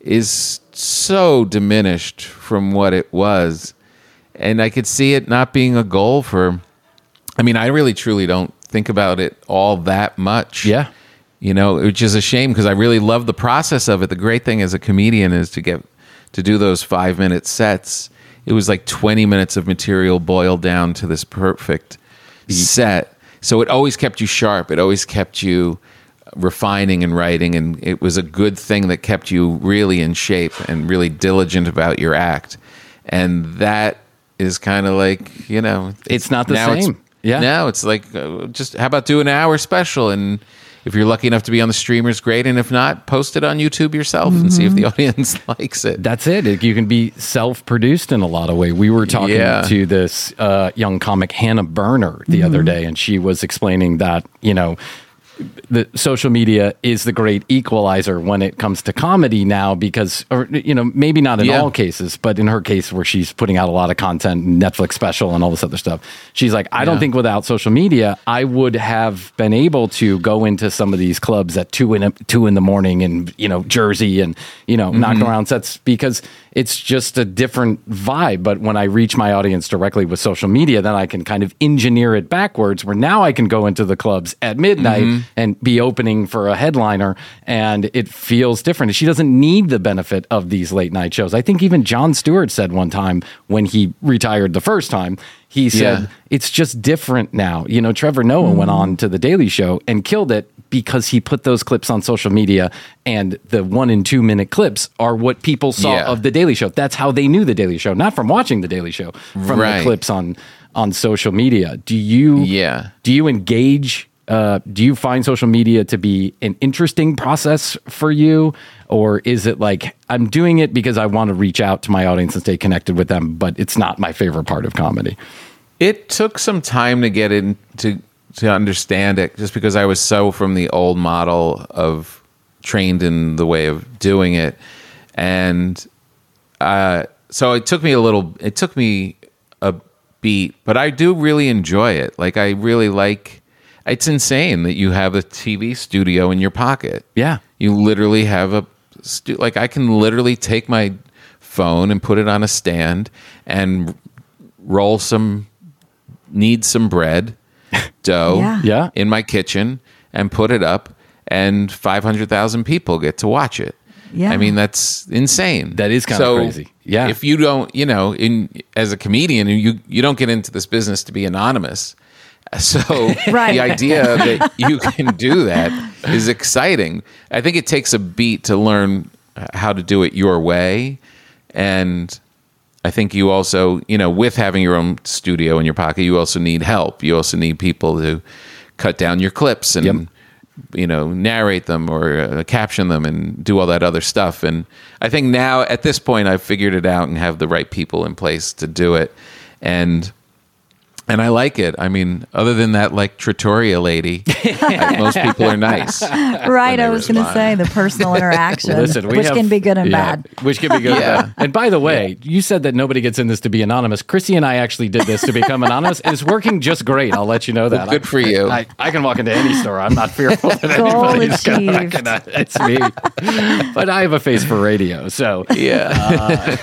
is so diminished from what it was. And I could see it not being a goal for, I mean, I really truly don't think about it all that much. Yeah. You know, which is a shame because I really love the process of it. The great thing as a comedian is to get to do those five minute sets. It was like twenty minutes of material boiled down to this perfect set. So it always kept you sharp. It always kept you refining and writing. And it was a good thing that kept you really in shape and really diligent about your act. And that is kind of like, you know, It's not the now it's- same. Yeah. Now it's like, uh, just how about do an hour special? And if you're lucky enough to be on the streamers, great. And if not, post it on YouTube yourself and see if the audience likes it. That's it. It- You can be self-produced in a lot of ways. We were talking Yeah. to this uh, young comic, Hannah Berner, the other day, and she was explaining that, you know, the social media is the great equalizer when it comes to comedy now because, or, you know, maybe not in Yeah. all cases, but in her case where she's putting out a lot of content, Netflix special and all this other stuff, she's like, I don't Yeah. think without social media, I would have been able to go into some of these clubs at two in, a, two in the morning in, you know, Jersey and, you know, knocking around sets because it's just a different vibe. But when I reach my audience directly with social media, then I can kind of engineer it backwards where now I can go into the clubs at midnight and be opening for a headliner and it feels different. She doesn't need the benefit of these late night shows. I think even Jon Stewart said one time when he retired the first time, he said, Yeah. it's just different now. You know, Trevor Noah went on to The Daily Show and killed it because he put those clips on social media and the one and two minute clips are what people saw Yeah. of The Daily Show. That's how they knew The Daily Show, not from watching The Daily Show, from Right. the clips on, on social media. Do you, Yeah. do you engage, uh, do you find social media to be an interesting process for you? Or is it like, I'm doing it because I want to reach out to my audience and stay connected with them, but it's not my favorite part of comedy? It took some time to get in to to understand it, just because I was so from the old model of trained in the way of doing it, and uh, so it took me a little. It took me a beat, but I do really enjoy it. Like I really like. It's insane that you have a T V studio in your pocket. Yeah. You literally have a stu- like I can literally take my phone and put it on a stand and roll some knead some bread dough Yeah. Yeah. in my kitchen and put it up and five hundred thousand people get to watch it. Yeah. I mean, that's insane. That is kinda So, crazy. Yeah. If you don't, you know, in as a comedian, you you don't get into this business to be anonymous. So Right. the idea that you can do that is exciting. I think it takes a beat to learn how to do it your way. And I think you also, you know, with having your own studio in your pocket, you also need help. You also need people to cut down your clips and, Yep. you know, narrate them or uh, caption them and do all that other stuff. And I think now at this point, I've figured it out and have the right people in place to do it. And And I like it. I mean, other than that, like Trattoria lady, I- most people are nice. Right. they I was going to respond. say the personal interaction, Listen, we which have- can be good and yeah, bad. Which can be good Yeah. and bad. And by the way, you said that nobody gets in this to be anonymous. Chrissy and I actually did this to become anonymous. And it's working just great. I'll let you know that. Good I- for you. I, I can walk into any store. I'm not fearful that Goal anybody's going to achieved. recognize it's me. But I have a face for radio. So Yeah.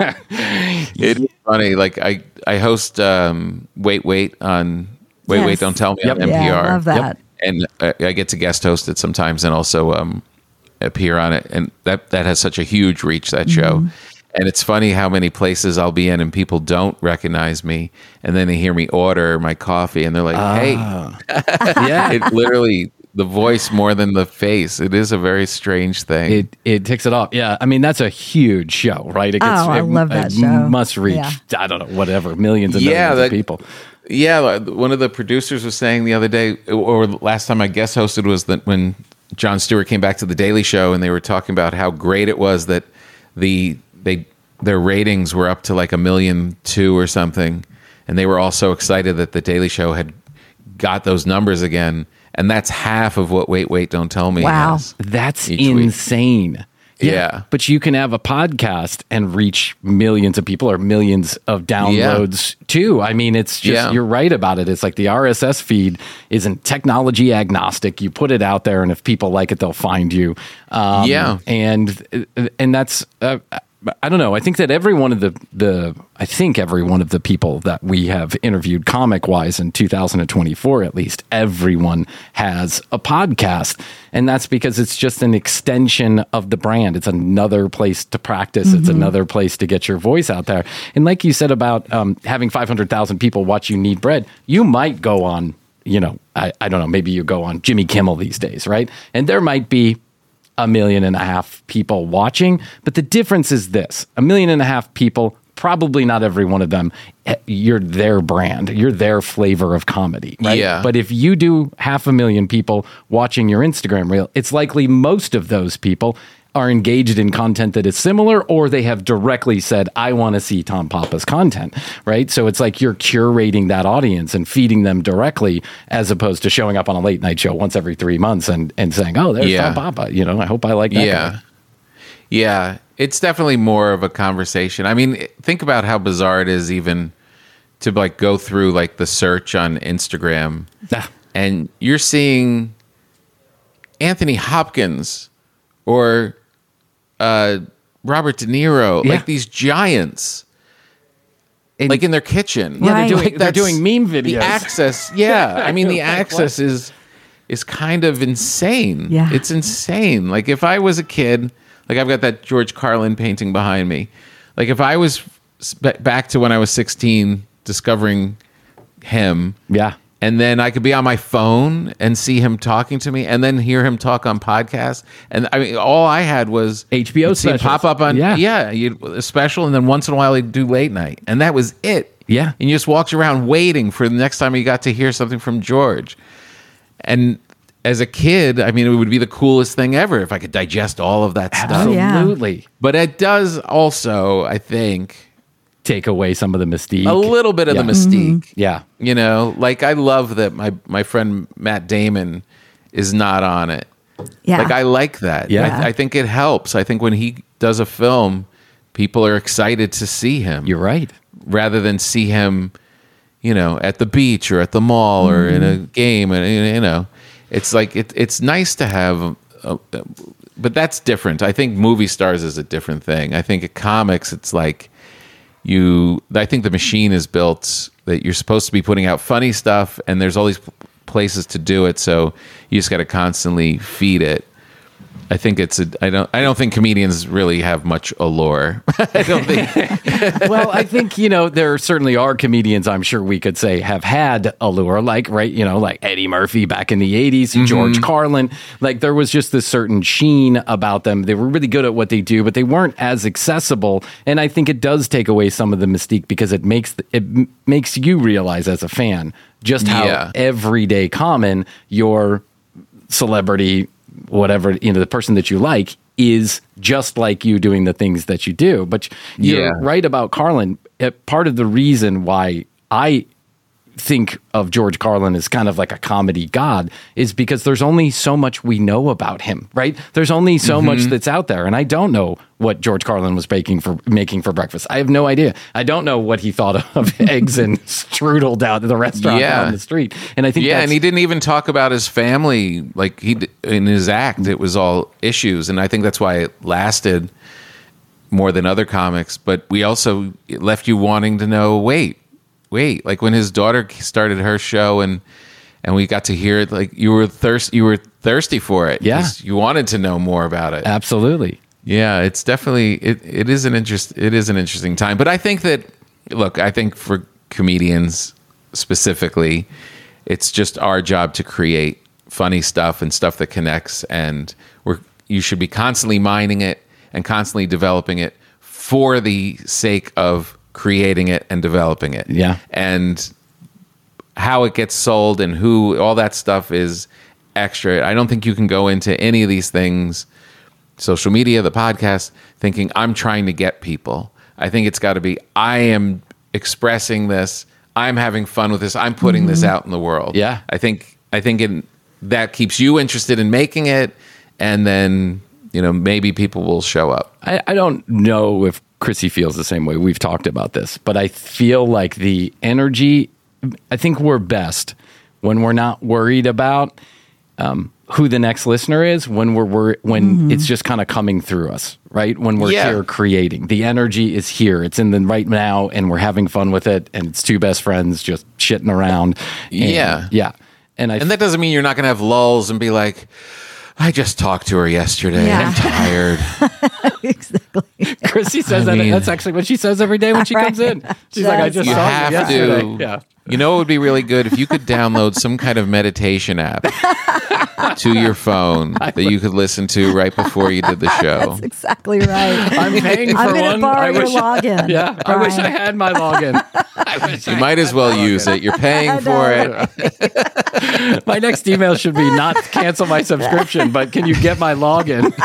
It's funny. Like I, I host um, Wait Wait on Wait Yes. Wait Don't Tell Me Yep. on N P R. Yeah, I love that. And I, I get to guest host it sometimes and also um, appear on it. And that, that has such a huge reach, that show. Mm-hmm. And it's funny how many places I'll be in and people don't recognize me. And then they hear me order my coffee and they're like, hey, yeah. it literally, the voice more than the face. It is a very strange thing. It it ticks it off. Yeah, I mean that's a huge show, right? It Oh, I it, love that it show. Must reach Yeah. Uh, I don't know whatever millions and Yeah, millions that- of people. Yeah, one of the producers was saying the other day, or last time I guest hosted, was that when Jon Stewart came back to the Daily Show, and they were talking about how great it was that the they their ratings were up to like a million two or something, and they were all so excited that the Daily Show had got those numbers again, and that's half of what Wait Wait Don't Tell Me Wow. has. That's Each week. insane. Yeah. But you can have a podcast and reach millions of people or millions of downloads too. I mean, it's just, Yeah. you're right about it. It's like the R S S feed isn't technology agnostic. You put it out there, and if people like it, they'll find you. Um, Yeah. And, and that's, uh, I don't know. I think that every one of the, the, I think every one of the people that we have interviewed comic wise in two thousand twenty-four, at least, everyone has a podcast. And that's because it's just an extension of the brand. It's another place to practice. It's another place to get your voice out there. And like you said about um, having five hundred thousand people watch you knead bread, you might go on, you know, I, I don't know, maybe you go on Jimmy Kimmel these days, right? And there might be a million and a half people watching. But the difference is this: a million and a half people, probably not every one of them, eh, you're their brand, you're their flavor of comedy, right? Yeah. But if you do half a million people watching your Instagram reel, it's likely most of those people are engaged in content that is similar, or they have directly said, I want to see Tom Papa's content, right? So it's like you're curating that audience and feeding them directly, as opposed to showing up on a late night show once every three months and, and saying, oh, there's Yeah. Tom Papa. You know, I hope I like that Yeah. guy. Yeah. It's definitely more of a conversation. I mean, think about how bizarre it is even to like go through like the search on Instagram Ah, and you're seeing Anthony Hopkins or uh, Robert De Niro, Yeah. like these giants, And- like in their kitchen. Yeah, they're Like, doing- that's- they're doing meme videos. The access, yeah. I mean, the Like, what? access is is kind of insane. Yeah. It's insane. Like if I was a kid, like I've got that George Carlin painting behind me. Like if I was sp- back to when I was sixteen, discovering him, Yeah. and then I could be on my phone and see him talking to me, and then hear him talk on podcasts. And I mean, all I had was H B O you'd see him specials. pop up on Yeah. yeah, you'd, a special, and then once in a while he'd do late night, and that was it. Yeah. and you just walked around waiting for the next time you got to hear something from George. And as a kid, I mean, it would be the coolest thing ever if I could digest all of that stuff. Oh, yeah. Absolutely. But it does also, I think, Take away some of the mystique. a little bit of Yeah. the mystique. Yeah. You know, like I love that my my friend Matt Damon is not on it. Yeah. Like I like that. Yeah. I, I think it helps. I think when he does a film, people are excited to see him You're right. rather than see him, you know, at the beach or at the mall or in a game. And you know, it's like it, it's nice to have, a, a, but that's different. I think movie stars is a different thing. I think at comics, it's like. You, I think the machine is built that you're supposed to be putting out funny stuff, and there's all these p- places to do it. So you just got to constantly feed it. I think it's a, I don't I don't think comedians really have much allure. I don't think. Well, I think, you know, there certainly are comedians I'm sure we could say have had allure, like, right, you know, like Eddie Murphy back in the eighties, mm-hmm. George Carlin. Like, there was just this certain sheen about them. They were really good at what they do, but they weren't as accessible. And I think it does take away some of the mystique because it makes it makes you realize as a fan just how Yeah. everyday common your celebrity, whatever, you know, the person that you like is just like you doing the things that you do. But you're Yeah. right about Carlin. Uh, Part of the reason why I think of George Carlin as kind of like a comedy god is because there's only so much we know about him, right? There's only so Mm-hmm. much that's out there. And I don't know what George Carlin was baking for making for breakfast. I have no idea. I don't know what he thought of eggs and strudel down to the restaurant Yeah. down the street. And I think Yeah, that's, and he didn't even talk about his family. Like he d- in his act, it was all issues, and I think that's why it lasted more than other comics. But we also it left you wanting to know. Wait, wait. Like when his daughter started her show, and and we got to hear it. Like you were thirst, you were thirsty for it. Yeah. 'cause you wanted to know more about it. absolutely. Yeah, it's definitely it, it is an interest it is an interesting time. But I think that look, I think for comedians specifically, it's just our job to create funny stuff and stuff that connects, and we're you should be constantly mining it and constantly developing it for the sake of creating it and developing it. Yeah. And how it gets sold and who all that stuff is extra. I don't think you can go into any of these things, social media, the podcast, thinking I'm trying to get people. I think it's got to be I am expressing this. I'm having fun with this. I'm putting this out in the world. Yeah. I think I think in, that keeps you interested in making it, and then you know maybe people will show up. I, I don't know if Chrissy feels the same way. We've talked about this, but I feel like the energy, I think we're best when we're not worried about um, who the next listener is, when we're wor- when Mm-hmm. it's just kind of coming through us, right? When we're Yeah. here creating. The energy is here. It's in the right now, and we're having fun with it, and it's two best friends just shitting around. And, Yeah. Yeah. And I And that doesn't mean you're not going to have lulls and be like, I just talked to her yesterday. Yeah. I'm tired. Exactly. Chrissy says I that. mean- That's actually what she says every day when she comes in. She's like, I just You saw have you yesterday. to. Yeah. You know, it would be really good if you could download some kind of meditation app to your phone that you could listen to right before you did the show. That's exactly right. I'm paying for I'm one. going to borrow I your wish, login. Yeah, I wish I Brian. had my login. I wish You I might had as well my use login. it. You're paying I for know. it. My next email should be not cancel my subscription, but can you get my login?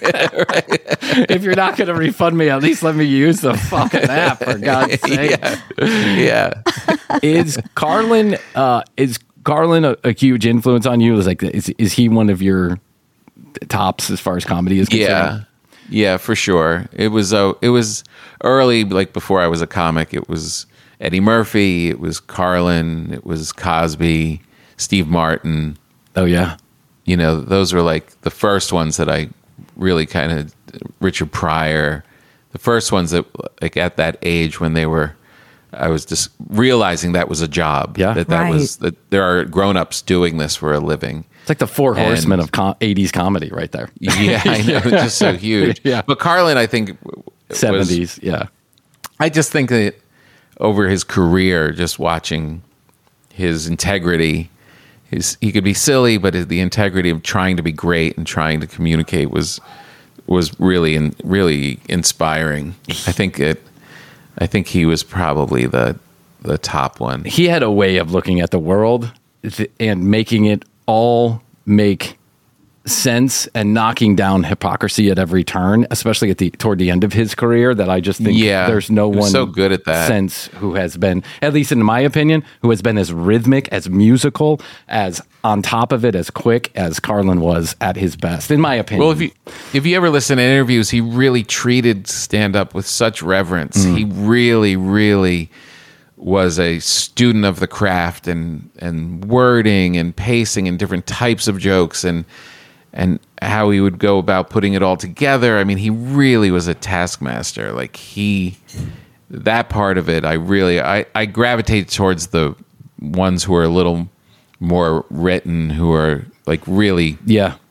If you're not going to refund me, at least let me use the fucking app, for God's sake. Yeah. Is Carlin uh, is Carlin a, a huge influence on you? Is like is is he one of your tops as far as comedy is concerned? Yeah. Yeah, for sure. It was uh, it was early, like before I was a comic. It was Eddie Murphy. It was Carlin. It was Cosby, Steve Martin. Oh yeah. You know, those were like the first ones that I really kind of Richard Pryor. The first ones that like at that age when they were, I was just realizing that was a job. Yeah. that that Right. was that there are grown-ups doing this for a living. It's like the four And- horsemen of com- eighties comedy right there. Yeah, I know, it's just so huge. Yeah. But Carlin, I think, was- seventies, yeah. I just think that over his career, just watching his integrity, his he could be silly, but the integrity of trying to be great and trying to communicate was was really in, really inspiring. I think it. I think he was probably the the top one. He had a way of looking at the world th- and making it all make sense and knocking down hypocrisy at every turn, especially at the toward the end of his career, that I just think Yeah, there's no he was one so good at that. since who has been, at least in my opinion, who has been as rhythmic, as musical, as on top of it, as quick as Carlin was at his best, in my opinion. Well, if you if you ever listen to interviews, he really treated stand up with such reverence. He really, really was a student of the craft and and wording and pacing and different types of jokes and and how he would go about putting it all together. I mean, he really was a taskmaster. Like he that part of it, I really I, I gravitate towards the ones who are a little more written, who are like really yeah.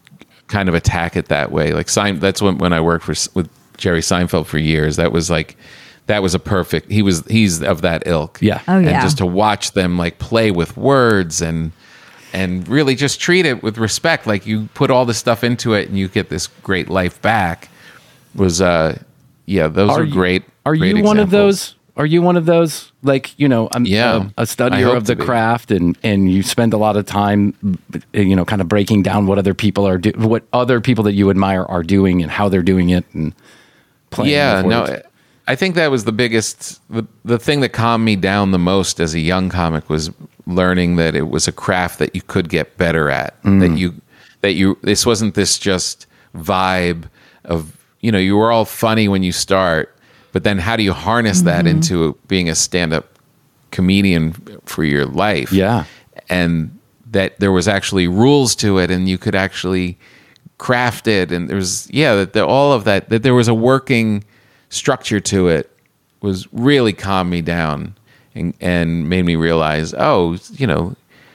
kind of attack it that way. Like Sein, that's when when I worked for with Jerry Seinfeld for years. That was like that was a perfect. He was he's of that ilk. Yeah. Oh, yeah. And just to watch them like play with words and and really just treat it with respect. Like you put all this stuff into it and you get this great life back. Was uh yeah, those are, you- great. Are great you one of examples. those? Are you one of those? Like, you know, a, Yeah, a, a I studier hope of the to be. craft, and and you spend a lot of time, you know, kind of breaking down what other people are do, what other people that you admire are doing, and how they're doing it, and playing Yeah, with no, words. I think that was the biggest, the, the thing that calmed me down the most as a young comic was learning that it was a craft that you could get better at. Mm. That you, that you, this wasn't this just vibe of, you know, you were all funny when you start, but then how do you harness that into being a stand-up comedian for your life? Yeah. And that there was actually rules to it, and you could actually craft it, and there was yeah that the, all of that that there was a working structure to it was really calmed me down and and made me realize, oh, you know,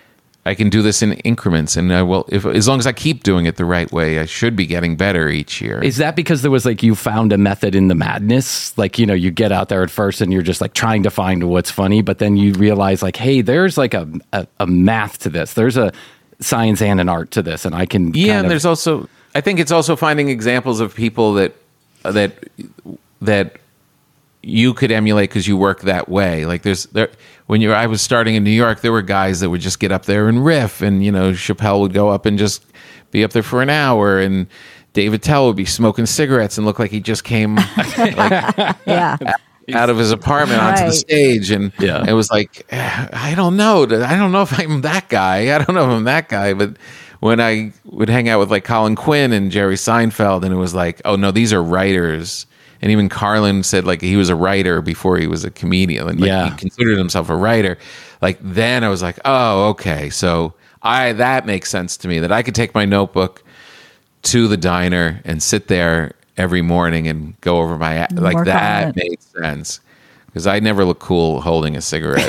I can do this in increments, and I will, if as long as I keep doing it the right way, I should be getting better each year. Is that because there was like you found a method in the madness? Like, you know, you get out there at first and you're just like trying to find what's funny, but then you realize like, hey, there's like a a, a math to this. There's a science and an art to this, and I can Yeah, kind and of- there's also, I think it's also finding examples of people that that that you could emulate because you work that way. Like there's there when you I was starting in New York, there were guys that would just get up there and riff, and you know Chappelle would go up and just be up there for an hour, and David Tell would be smoking cigarettes and look like he just came like Yeah. out of his apartment onto the Right. stage, and Yeah. it was like, eh, I don't know, I don't know if I'm that guy. I don't know if I'm that guy. But when I would hang out with like Colin Quinn and Jerry Seinfeld, and it was like, oh no, these are writers. And even Carlin said like he was a writer before he was a comedian. Like, Yeah. he considered himself a writer. Like then I was like, oh, okay, so I that makes sense to me that I could take my notebook to the diner and sit there every morning and go over my like Work on that it. made sense because I never look cool holding a cigarette.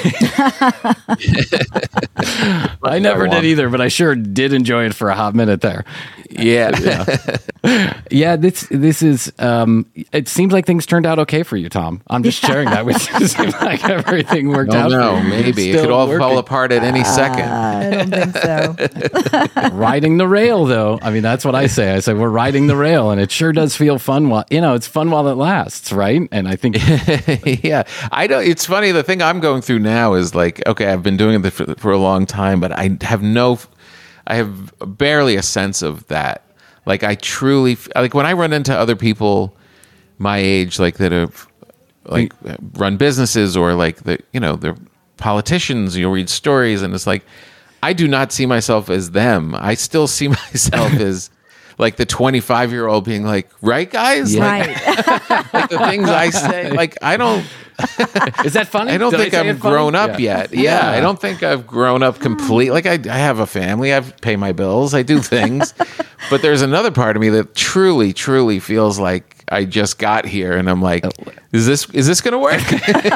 I never I did want- either, but I sure did enjoy it for a hot minute there. yeah. Yeah, this this is. Um, it seems like things turned out okay for you, Tom. I'm just sharing that with you. It seems like everything worked Oh out. no, for you. maybe You're it could still all fall working. apart at any second. I don't think so. Riding the rail, though. I mean, that's what I say. I say we're riding the rail, and it sure does feel fun while you know it's fun while it lasts, right? And I think Yeah, I don't. It's funny. The thing I'm going through now is like, okay, I've been doing it for, for a long time, but I have no, I have barely a sense of that. Like, I truly like when I run into other people my age, like that have like run businesses or like the you know they're politicians. You read stories, and it's like I do not see myself as them. I still see myself as like the twenty-five year old being like, right, guys, like, Right. like the things I say, like I don't. is that funny? I don't Did think say I've it funny? grown up Yeah. yet. Yeah, I don't think I've grown up completely. Like I, I have a family. I pay my bills. I do things. But there's another part of me that truly, truly feels like I just got here, and I'm like, is this is this going to work?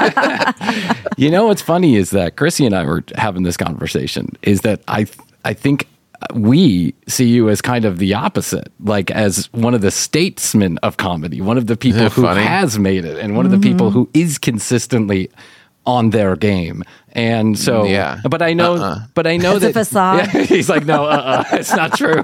You know what's funny is that Chrissy and I were having this conversation. Is that I I think we see you as kind of the opposite, like as one of the statesmen of comedy, one of the people that who funny? has made it, and one of the people who is consistently on their game. And so, Yeah. but I know, Uh-uh. but I know It's a that facade. Yeah, he's like, no, uh, uh it's not true.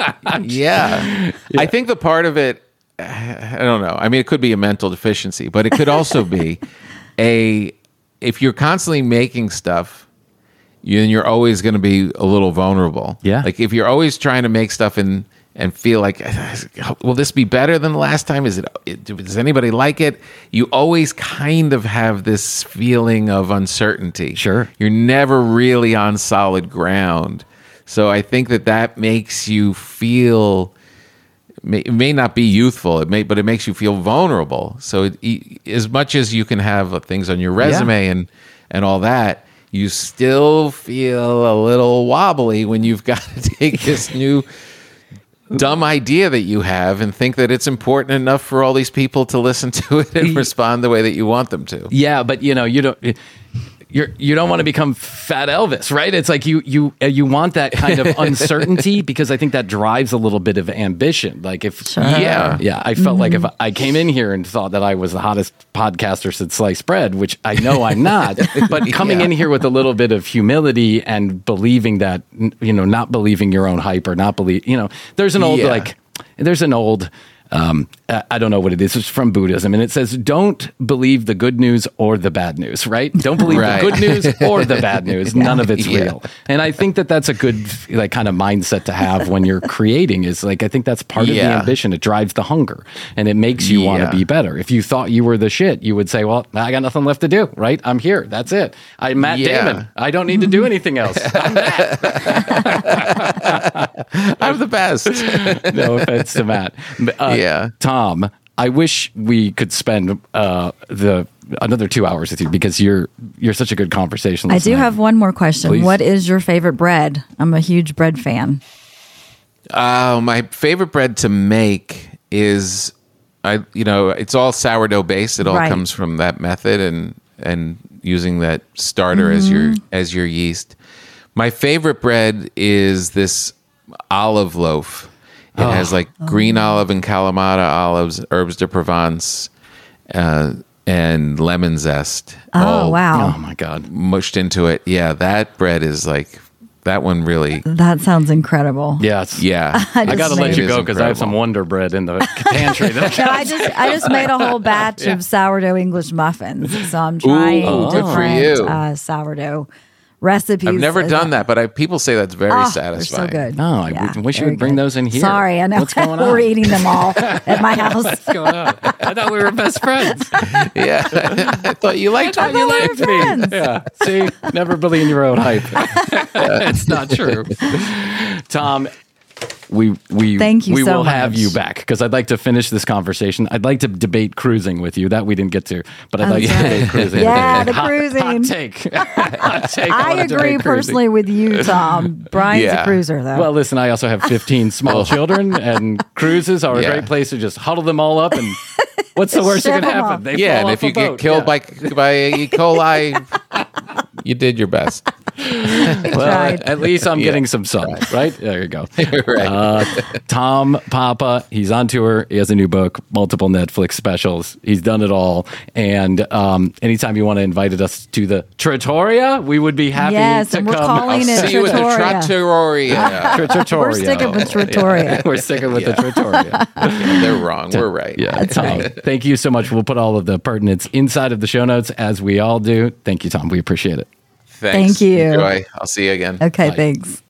yeah. I think the part of it, I don't know. I mean, it could be a mental deficiency, but it could also be a, if you're constantly making stuff, you, then you're always going to be a little vulnerable. Yeah. Like if you're always trying to make stuff and, and feel like, will this be better than the last time? Is it, does anybody like it? You always kind of have this feeling of uncertainty. Sure. You're never really on solid ground. So I think that that makes you feel, may, it may not be youthful, it may, but it makes you feel vulnerable. So it, as much as you can have things on your resume Yeah. and, and all that, you still feel a little wobbly when you've got to take this new dumb idea that you have and think that it's important enough for all these people to listen to it and respond the way that you want them to. Yeah, but you know, you don't. you're you don't want to become Fat Elvis, right? It's like you you uh, you want that kind of uncertainty because I think that drives a little bit of ambition. Like if Sure. Yeah. yeah, I felt like if I came in here and thought that I was the hottest podcaster since sliced bread, which I know I'm not, but coming Yeah. in here with a little bit of humility and believing that, you know, not believing your own hype or not believe, you know, there's an old Yeah. like there's an old. Um, I I don't know what it is. It's from Buddhism, and it says, "Don't believe the good news or the bad news." Right? Don't believe Right. the good news or the bad news. None of it's Yeah. real. And I think that that's a good like kind of mindset to have when you're creating. Is like I think that's part of the Yeah. ambition. It drives the hunger, and it makes you want Yeah. to be better. If you thought you were the shit, you would say, "Well, I got nothing left to do. Right? I'm here. That's it. I'm Matt Yeah. Damon. I don't need to do anything else." I'm Matt. I'm the best. No offense to Matt. Uh, Yeah. Tom, I wish we could spend uh, the another two hours with you because you're you're such a good conversationalist. I do have one more question. Please. What is your favorite bread? I'm a huge bread fan. Uh, my favorite bread to make is, I you know, it's all sourdough based. It all Right. comes from that method and and using that starter as your as your yeast. My favorite bread is this olive loaf. It has like green olive and Kalamata olives, herbs de Provence, uh, and lemon zest. Oh, all wow. Oh my God. mushed into it. Yeah, that bread is like that one really. That sounds incredible. Yes. Yeah, I I just got to let made- you It go is because I have some incredible. Wonder Bread in the pantry. That No, I just I just made a whole batch of sourdough English muffins. So I'm trying Ooh, good for different you. uh, sourdough recipes. I've never Uh, done that, but I, people say that's very Ah, satisfying. They're so good. Oh, I w- wish you would bring those in here. Sorry, I know. What's going We're on? eating them all at my house. What's going on? I thought we were best friends. Yeah, I thought you liked I thought me. you we were liked me. friends. Yeah. See, never believe in your own hype. It's not true. Tom, we we Thank you we so will have much. you back because I'd like to finish this conversation. I'd like to debate cruising with you. That we didn't get to, but I'd Oh, like to that's right. debate cruising. Yeah, the Hot- cruising. Hot take. Hot take. I wanna agree debate cruising. personally with you, Tom. Brian's Yeah. a cruiser, though. Well, listen, I also have fifteen small children, and cruises are a Yeah. great place to just huddle them all up. And what's the worst that Shove can 'em happen? up. They Yeah, fall and off if you a get boat. killed Yeah. by by E. coli, you did your best. Well, Tried. at least I'm Yeah. getting some sun, right? There you go. Right. Uh, Tom Papa, he's on tour. He has a new book, multiple Netflix specials. He's done it all. And um, anytime you want to invite us to the Trattoria, we would be happy Yes, to and we're come. calling I'll it see you in the Trattoria. trattoria. Trattoria. We're sticking with Trattoria. We're sticking with the Trattoria. Yeah, they're wrong. We're right. Yeah, Tom, thank you so much. We'll put all of the pertinence inside of the show notes as we all do. Thank you, Tom. We appreciate it. Thanks. Thank you. Enjoy. I'll see you again. Okay, Bye. thanks.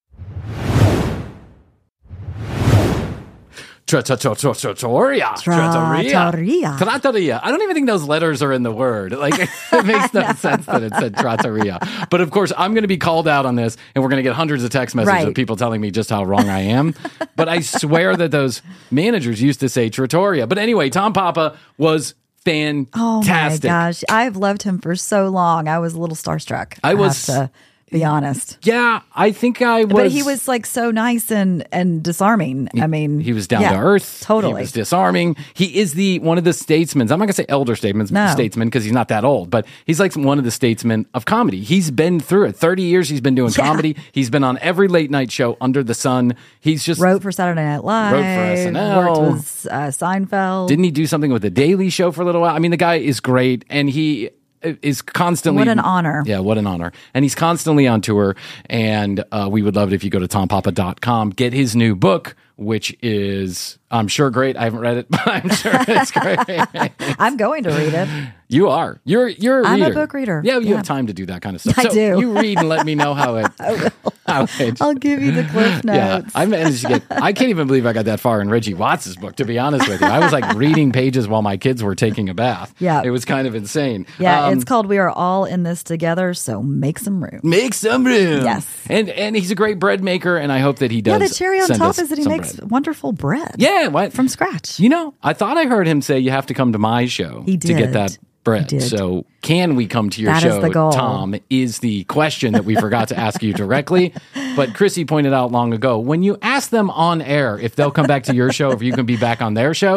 Trattoria. Trattoria. Trattoria. I don't even think those letters are in the word. Like, it makes no sense that it said trattoria. But of course, I'm going to be called out on this, and we're going to get hundreds of text messages Right. of people telling me just how wrong I am. But I swear that those managers used to say trattoria. But anyway, Tom Papa was Oh fantastic. my gosh, I've loved him for so long. I was a little starstruck. I was- have to be honest. Yeah, I think I was. But he was like so nice and and disarming. I mean, He was down yeah, to earth. Totally. He was disarming. He is the one of the statesmen. I'm not going to say elder statesmen, No. statesmen because he's not that old, but he's like one of the statesmen of comedy. He's been through it. thirty years he's been doing Yeah. comedy. He's been on every late night show under the sun. He's just Wrote for Saturday Night Live. Wrote for S N L. Worked with uh, Seinfeld. didn't he do something with the Daily Show for a little while? I mean, the guy is great, and he is constantly What an honor. Yeah, what an honor. And he's constantly on tour, and uh, we would love it if you go to tom papa dot com, get his new book, which is, I'm sure, great. I haven't read it, but I'm sure it's great. I'm going to read it. You are. You're you're a I'm a reader. book reader. Yeah, you Yeah. have time to do that kind of stuff. I so do. You read and let me know how it. how it I'll give you the cliff notes. yeah, I managed to get. I can't even believe I got that far in Reggie Watts' book. To be honest with you, I was like reading pages while my kids were taking a bath. Yeah. it was kind of insane. Yeah, Um, it's called We Are All in This Together, so make some room. Make some room. Yes. and and he's a great bread maker, and I hope that he does. Yeah, the cherry on send top us is that he some makes bread. wonderful bread. Yeah, what From scratch. You know, I thought I heard him say you have to come to my show He to get did. that bread. He did. So can we come to your That is show, the goal. Tom, is the question that we forgot to ask you directly. But Chrissy pointed out long ago, when you ask them on air if they'll come back to your show, if you can be back on their show,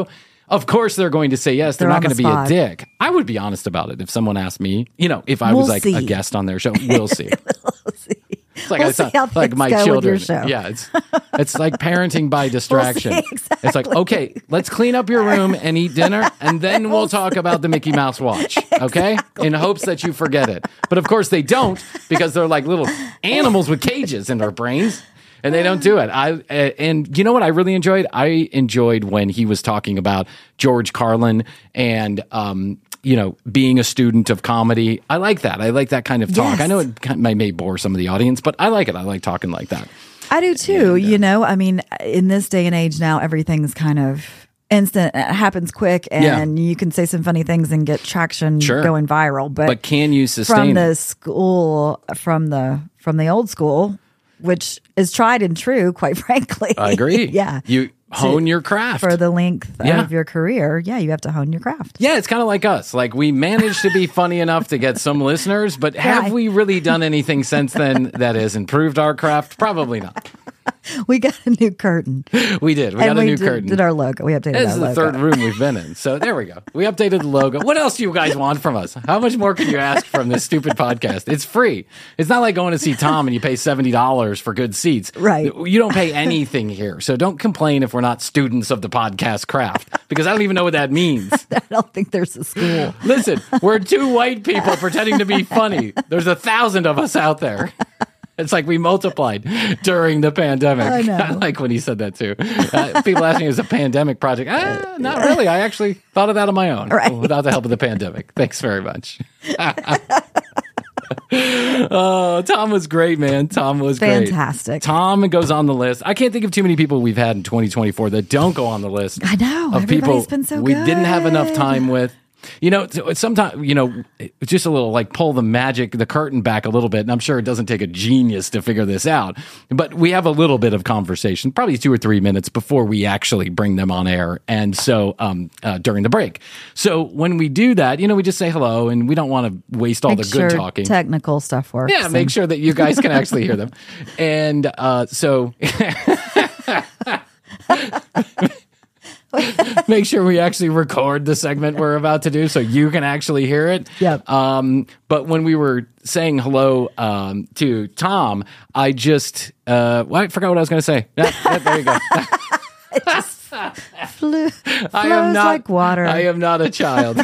Of course they're going to say yes. They're, They're not on going to the be a spot. dick. I would be honest about it if someone asked me, you know, if I We'll was like a see. guest on their show. We'll see. It's like We'll I sound see how like things my go with children. your show. Yeah, it's it's like parenting by distraction. exactly. It's like, okay, let's clean up your room and eat dinner, and then we'll talk about the Mickey Mouse watch, okay? In hopes that you forget it. But of course they don't, because they're like little animals with cages in their brains. And they don't do it. I uh, and you know what I really enjoyed? I enjoyed when he was talking about George Carlin and um, you know, being a student of comedy. I like that. I like that kind of talk. Yes. I know it kind of may, may bore some of the audience, but I like it. I like talking like that. I do too. You know, I mean, in this day and age now, everything's kind of instant. It happens quick, and you can say some funny things and get traction Sure. going viral. But, But can you sustain from it? the school, from the from the old school, which is tried and true, quite frankly. I agree. yeah. You hone your craft. For the length Yeah. of your career, yeah, you have to hone your craft. Yeah, it's kind of like us. Like, we managed to be funny enough to get some listeners, but have Right. we really done anything since then that has improved our craft? Probably not. We got a new curtain. We did. We and got a we new did, curtain. did our logo. We updated This our is the logo. third room we've been in. So there we go. We updated the logo. What else do you guys want from us? How much more can you ask from this stupid podcast? It's free. It's not like going to see Tom and you pay seventy dollars for good seats. Right. You don't pay anything here. So don't complain if we're not students of the podcast craft, because I don't even know what that means. I don't think there's a school. Listen, we're two white people pretending to be funny. There's a thousand of us out there. It's like we multiplied during the pandemic. I know. like when he said that too. Uh, people ask me, is it a pandemic project? Ah, not really. I actually thought of that on my own, Right. without the help of the pandemic. Thanks very much. Oh, Tom was great, man. Tom was great. Fantastic. Tom goes on the list. I can't think of too many people we've had in twenty twenty-four that don't go on the list. I know. Of people Everybody's been so we didn't have enough good. time with. You know, sometimes, you know, it's just a little like pull the magic, the curtain back a little bit. And I'm sure it doesn't take a genius to figure this out. But we have a little bit of conversation, probably two or three minutes before we actually bring them on air. And so um, uh, during the break. So when we do that, you know, we just say hello, and we don't want to waste all Make the sure good talking. technical stuff works. Yeah, make and- sure that you guys can actually hear them. And uh, so make sure we actually record the segment we're about to do so you can actually hear it. Yep. Um, but when we were saying hello um, to Tom, I just, uh, well, I forgot what I was going to say. Yeah, yeah, there you go. Flew, I am flows not like water. I am not a child.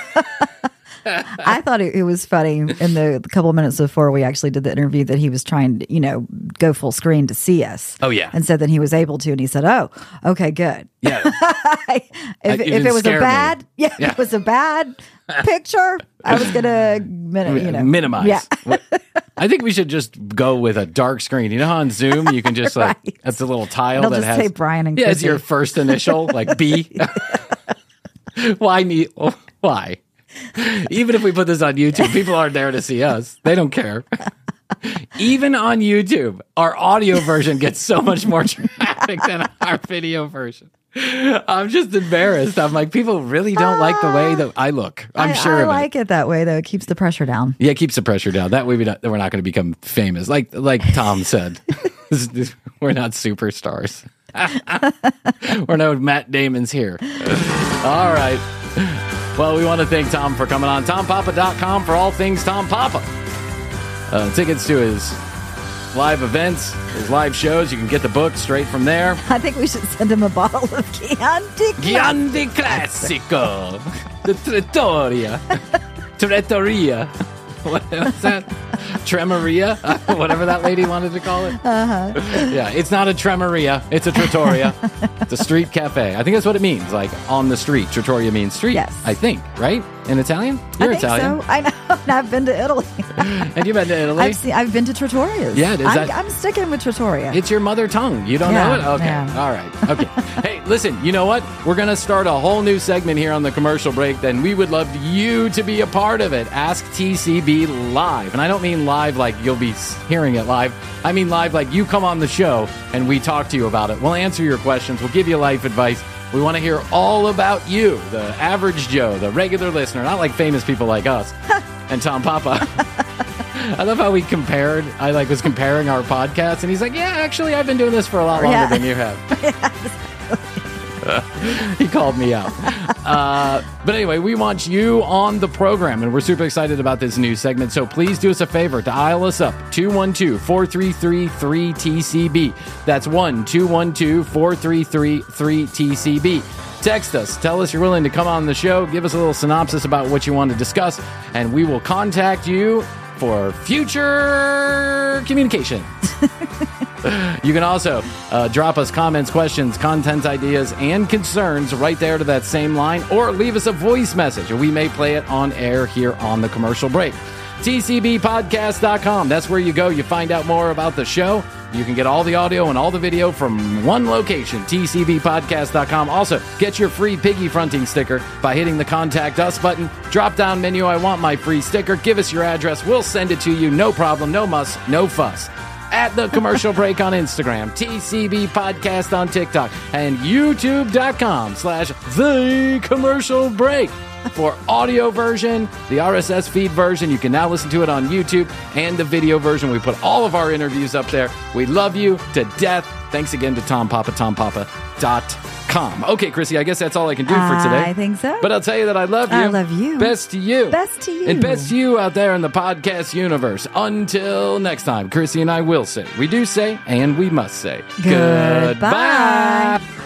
I thought it, it was funny in the, the couple of minutes before we actually did the interview that he was trying to, you know, go full screen to see us. Oh, yeah. And said that he was able to, and he said, "Oh, okay, good." Yeah. if it if didn't it was scare a me. bad, yeah, Yeah. if it was a bad picture, I was gonna, min- you know, minimize. Yeah, I think we should just go with a dark screen. You know how on Zoom you can just like Right. that's a little tile It'll that just has say Brian and yeah, it's Chrissy. your first initial like B. Why need why? Even if we put this on YouTube, people aren't there to see us. They don't care. Even on YouTube, our audio version gets so much more traffic than our video version. I'm just embarrassed. I'm like, people really don't like the way that I look. I'm I, sure I of it. like it that way though. It keeps the pressure down. Yeah, it keeps the pressure down. That way we don't, we're not going to become famous. Like like Tom said, This is- we're not superstars. We're no Matt Damon's here. All right. Well, we want to thank Tom for coming on. Tom Papa dot com for all things Tom Papa. Uh, tickets to his live events, his live shows. You can get the book straight from there. I think we should send him a bottle of Chianti. Grande Classico. The Trattoria. Trattoria. What was that? Tremoria? Whatever that lady wanted to call it. Uh-huh. Yeah, it's not a Tremoria. It's a Trattoria. It's a street cafe. I think that's what it means. Like on the street. Trattoria means street. Yes. I think, right? In Italian? You're I think Italian. so. I know. And I've been to Italy. And you've been to Italy? I've seen. I've been to Trattorias. Yeah, is I'm, that- I'm sticking with Trattoria. It's your mother tongue. You don't Yeah, know it? Okay. yeah. All right. Okay. Hey, listen, you know what? We're going to start a whole new segment here on the commercial break. Then we would love you to be a part of it. Ask T C B live. And I don't mean live like you'll be hearing it live. I mean live like you come on the show and we talk to you about it. We'll answer your questions. We'll give you life advice. We want to hear all about you, the average Joe, the regular listener, not like famous people like us and Tom Papa. I love how we compared. I like was comparing our podcast, and he's like, "Yeah, actually, I've been doing this for a lot longer Yeah. than you have." He called me out. uh, but anyway, we want you on the program, and we're super excited about this new segment. So please do us a favor, dial us up, two one two, four three three, three T C B. That's one two one two, four three three, three T C B. Text us. Tell us you're willing to come on the show. Give us a little synopsis about what you want to discuss, and we will contact you for future communication. You can also uh, drop us comments, questions, content ideas, and concerns right there to that same line, or leave us a voice message, and we may play it on air here on the commercial break. T C B podcast dot com. That's where you go. You find out more about the show. You can get all the audio and all the video from one location, T C B podcast dot com. Also, get your free piggy fronting sticker by hitting the Contact Us button. Drop down menu, I want my free sticker. Give us your address. We'll send it to you. No problem, no muss, no fuss. At The Commercial Break on Instagram, T C B Podcast on TikTok, and YouTube.com slash The Commercial Break. For audio version, the R S S feed version, you can now listen to it on YouTube, and the video version. We put all of our interviews up there. We love you to death. Thanks again to Tom Papa, tom papa dot com. Okay, Chrissy, I guess that's all I can do for today. I think so. But I'll tell you that I love you. I love you. Best to you. Best to you. And best to you out there in the podcast universe. Until next time, Chrissy and I will say, we do say, and we must say, Goodbye. goodbye.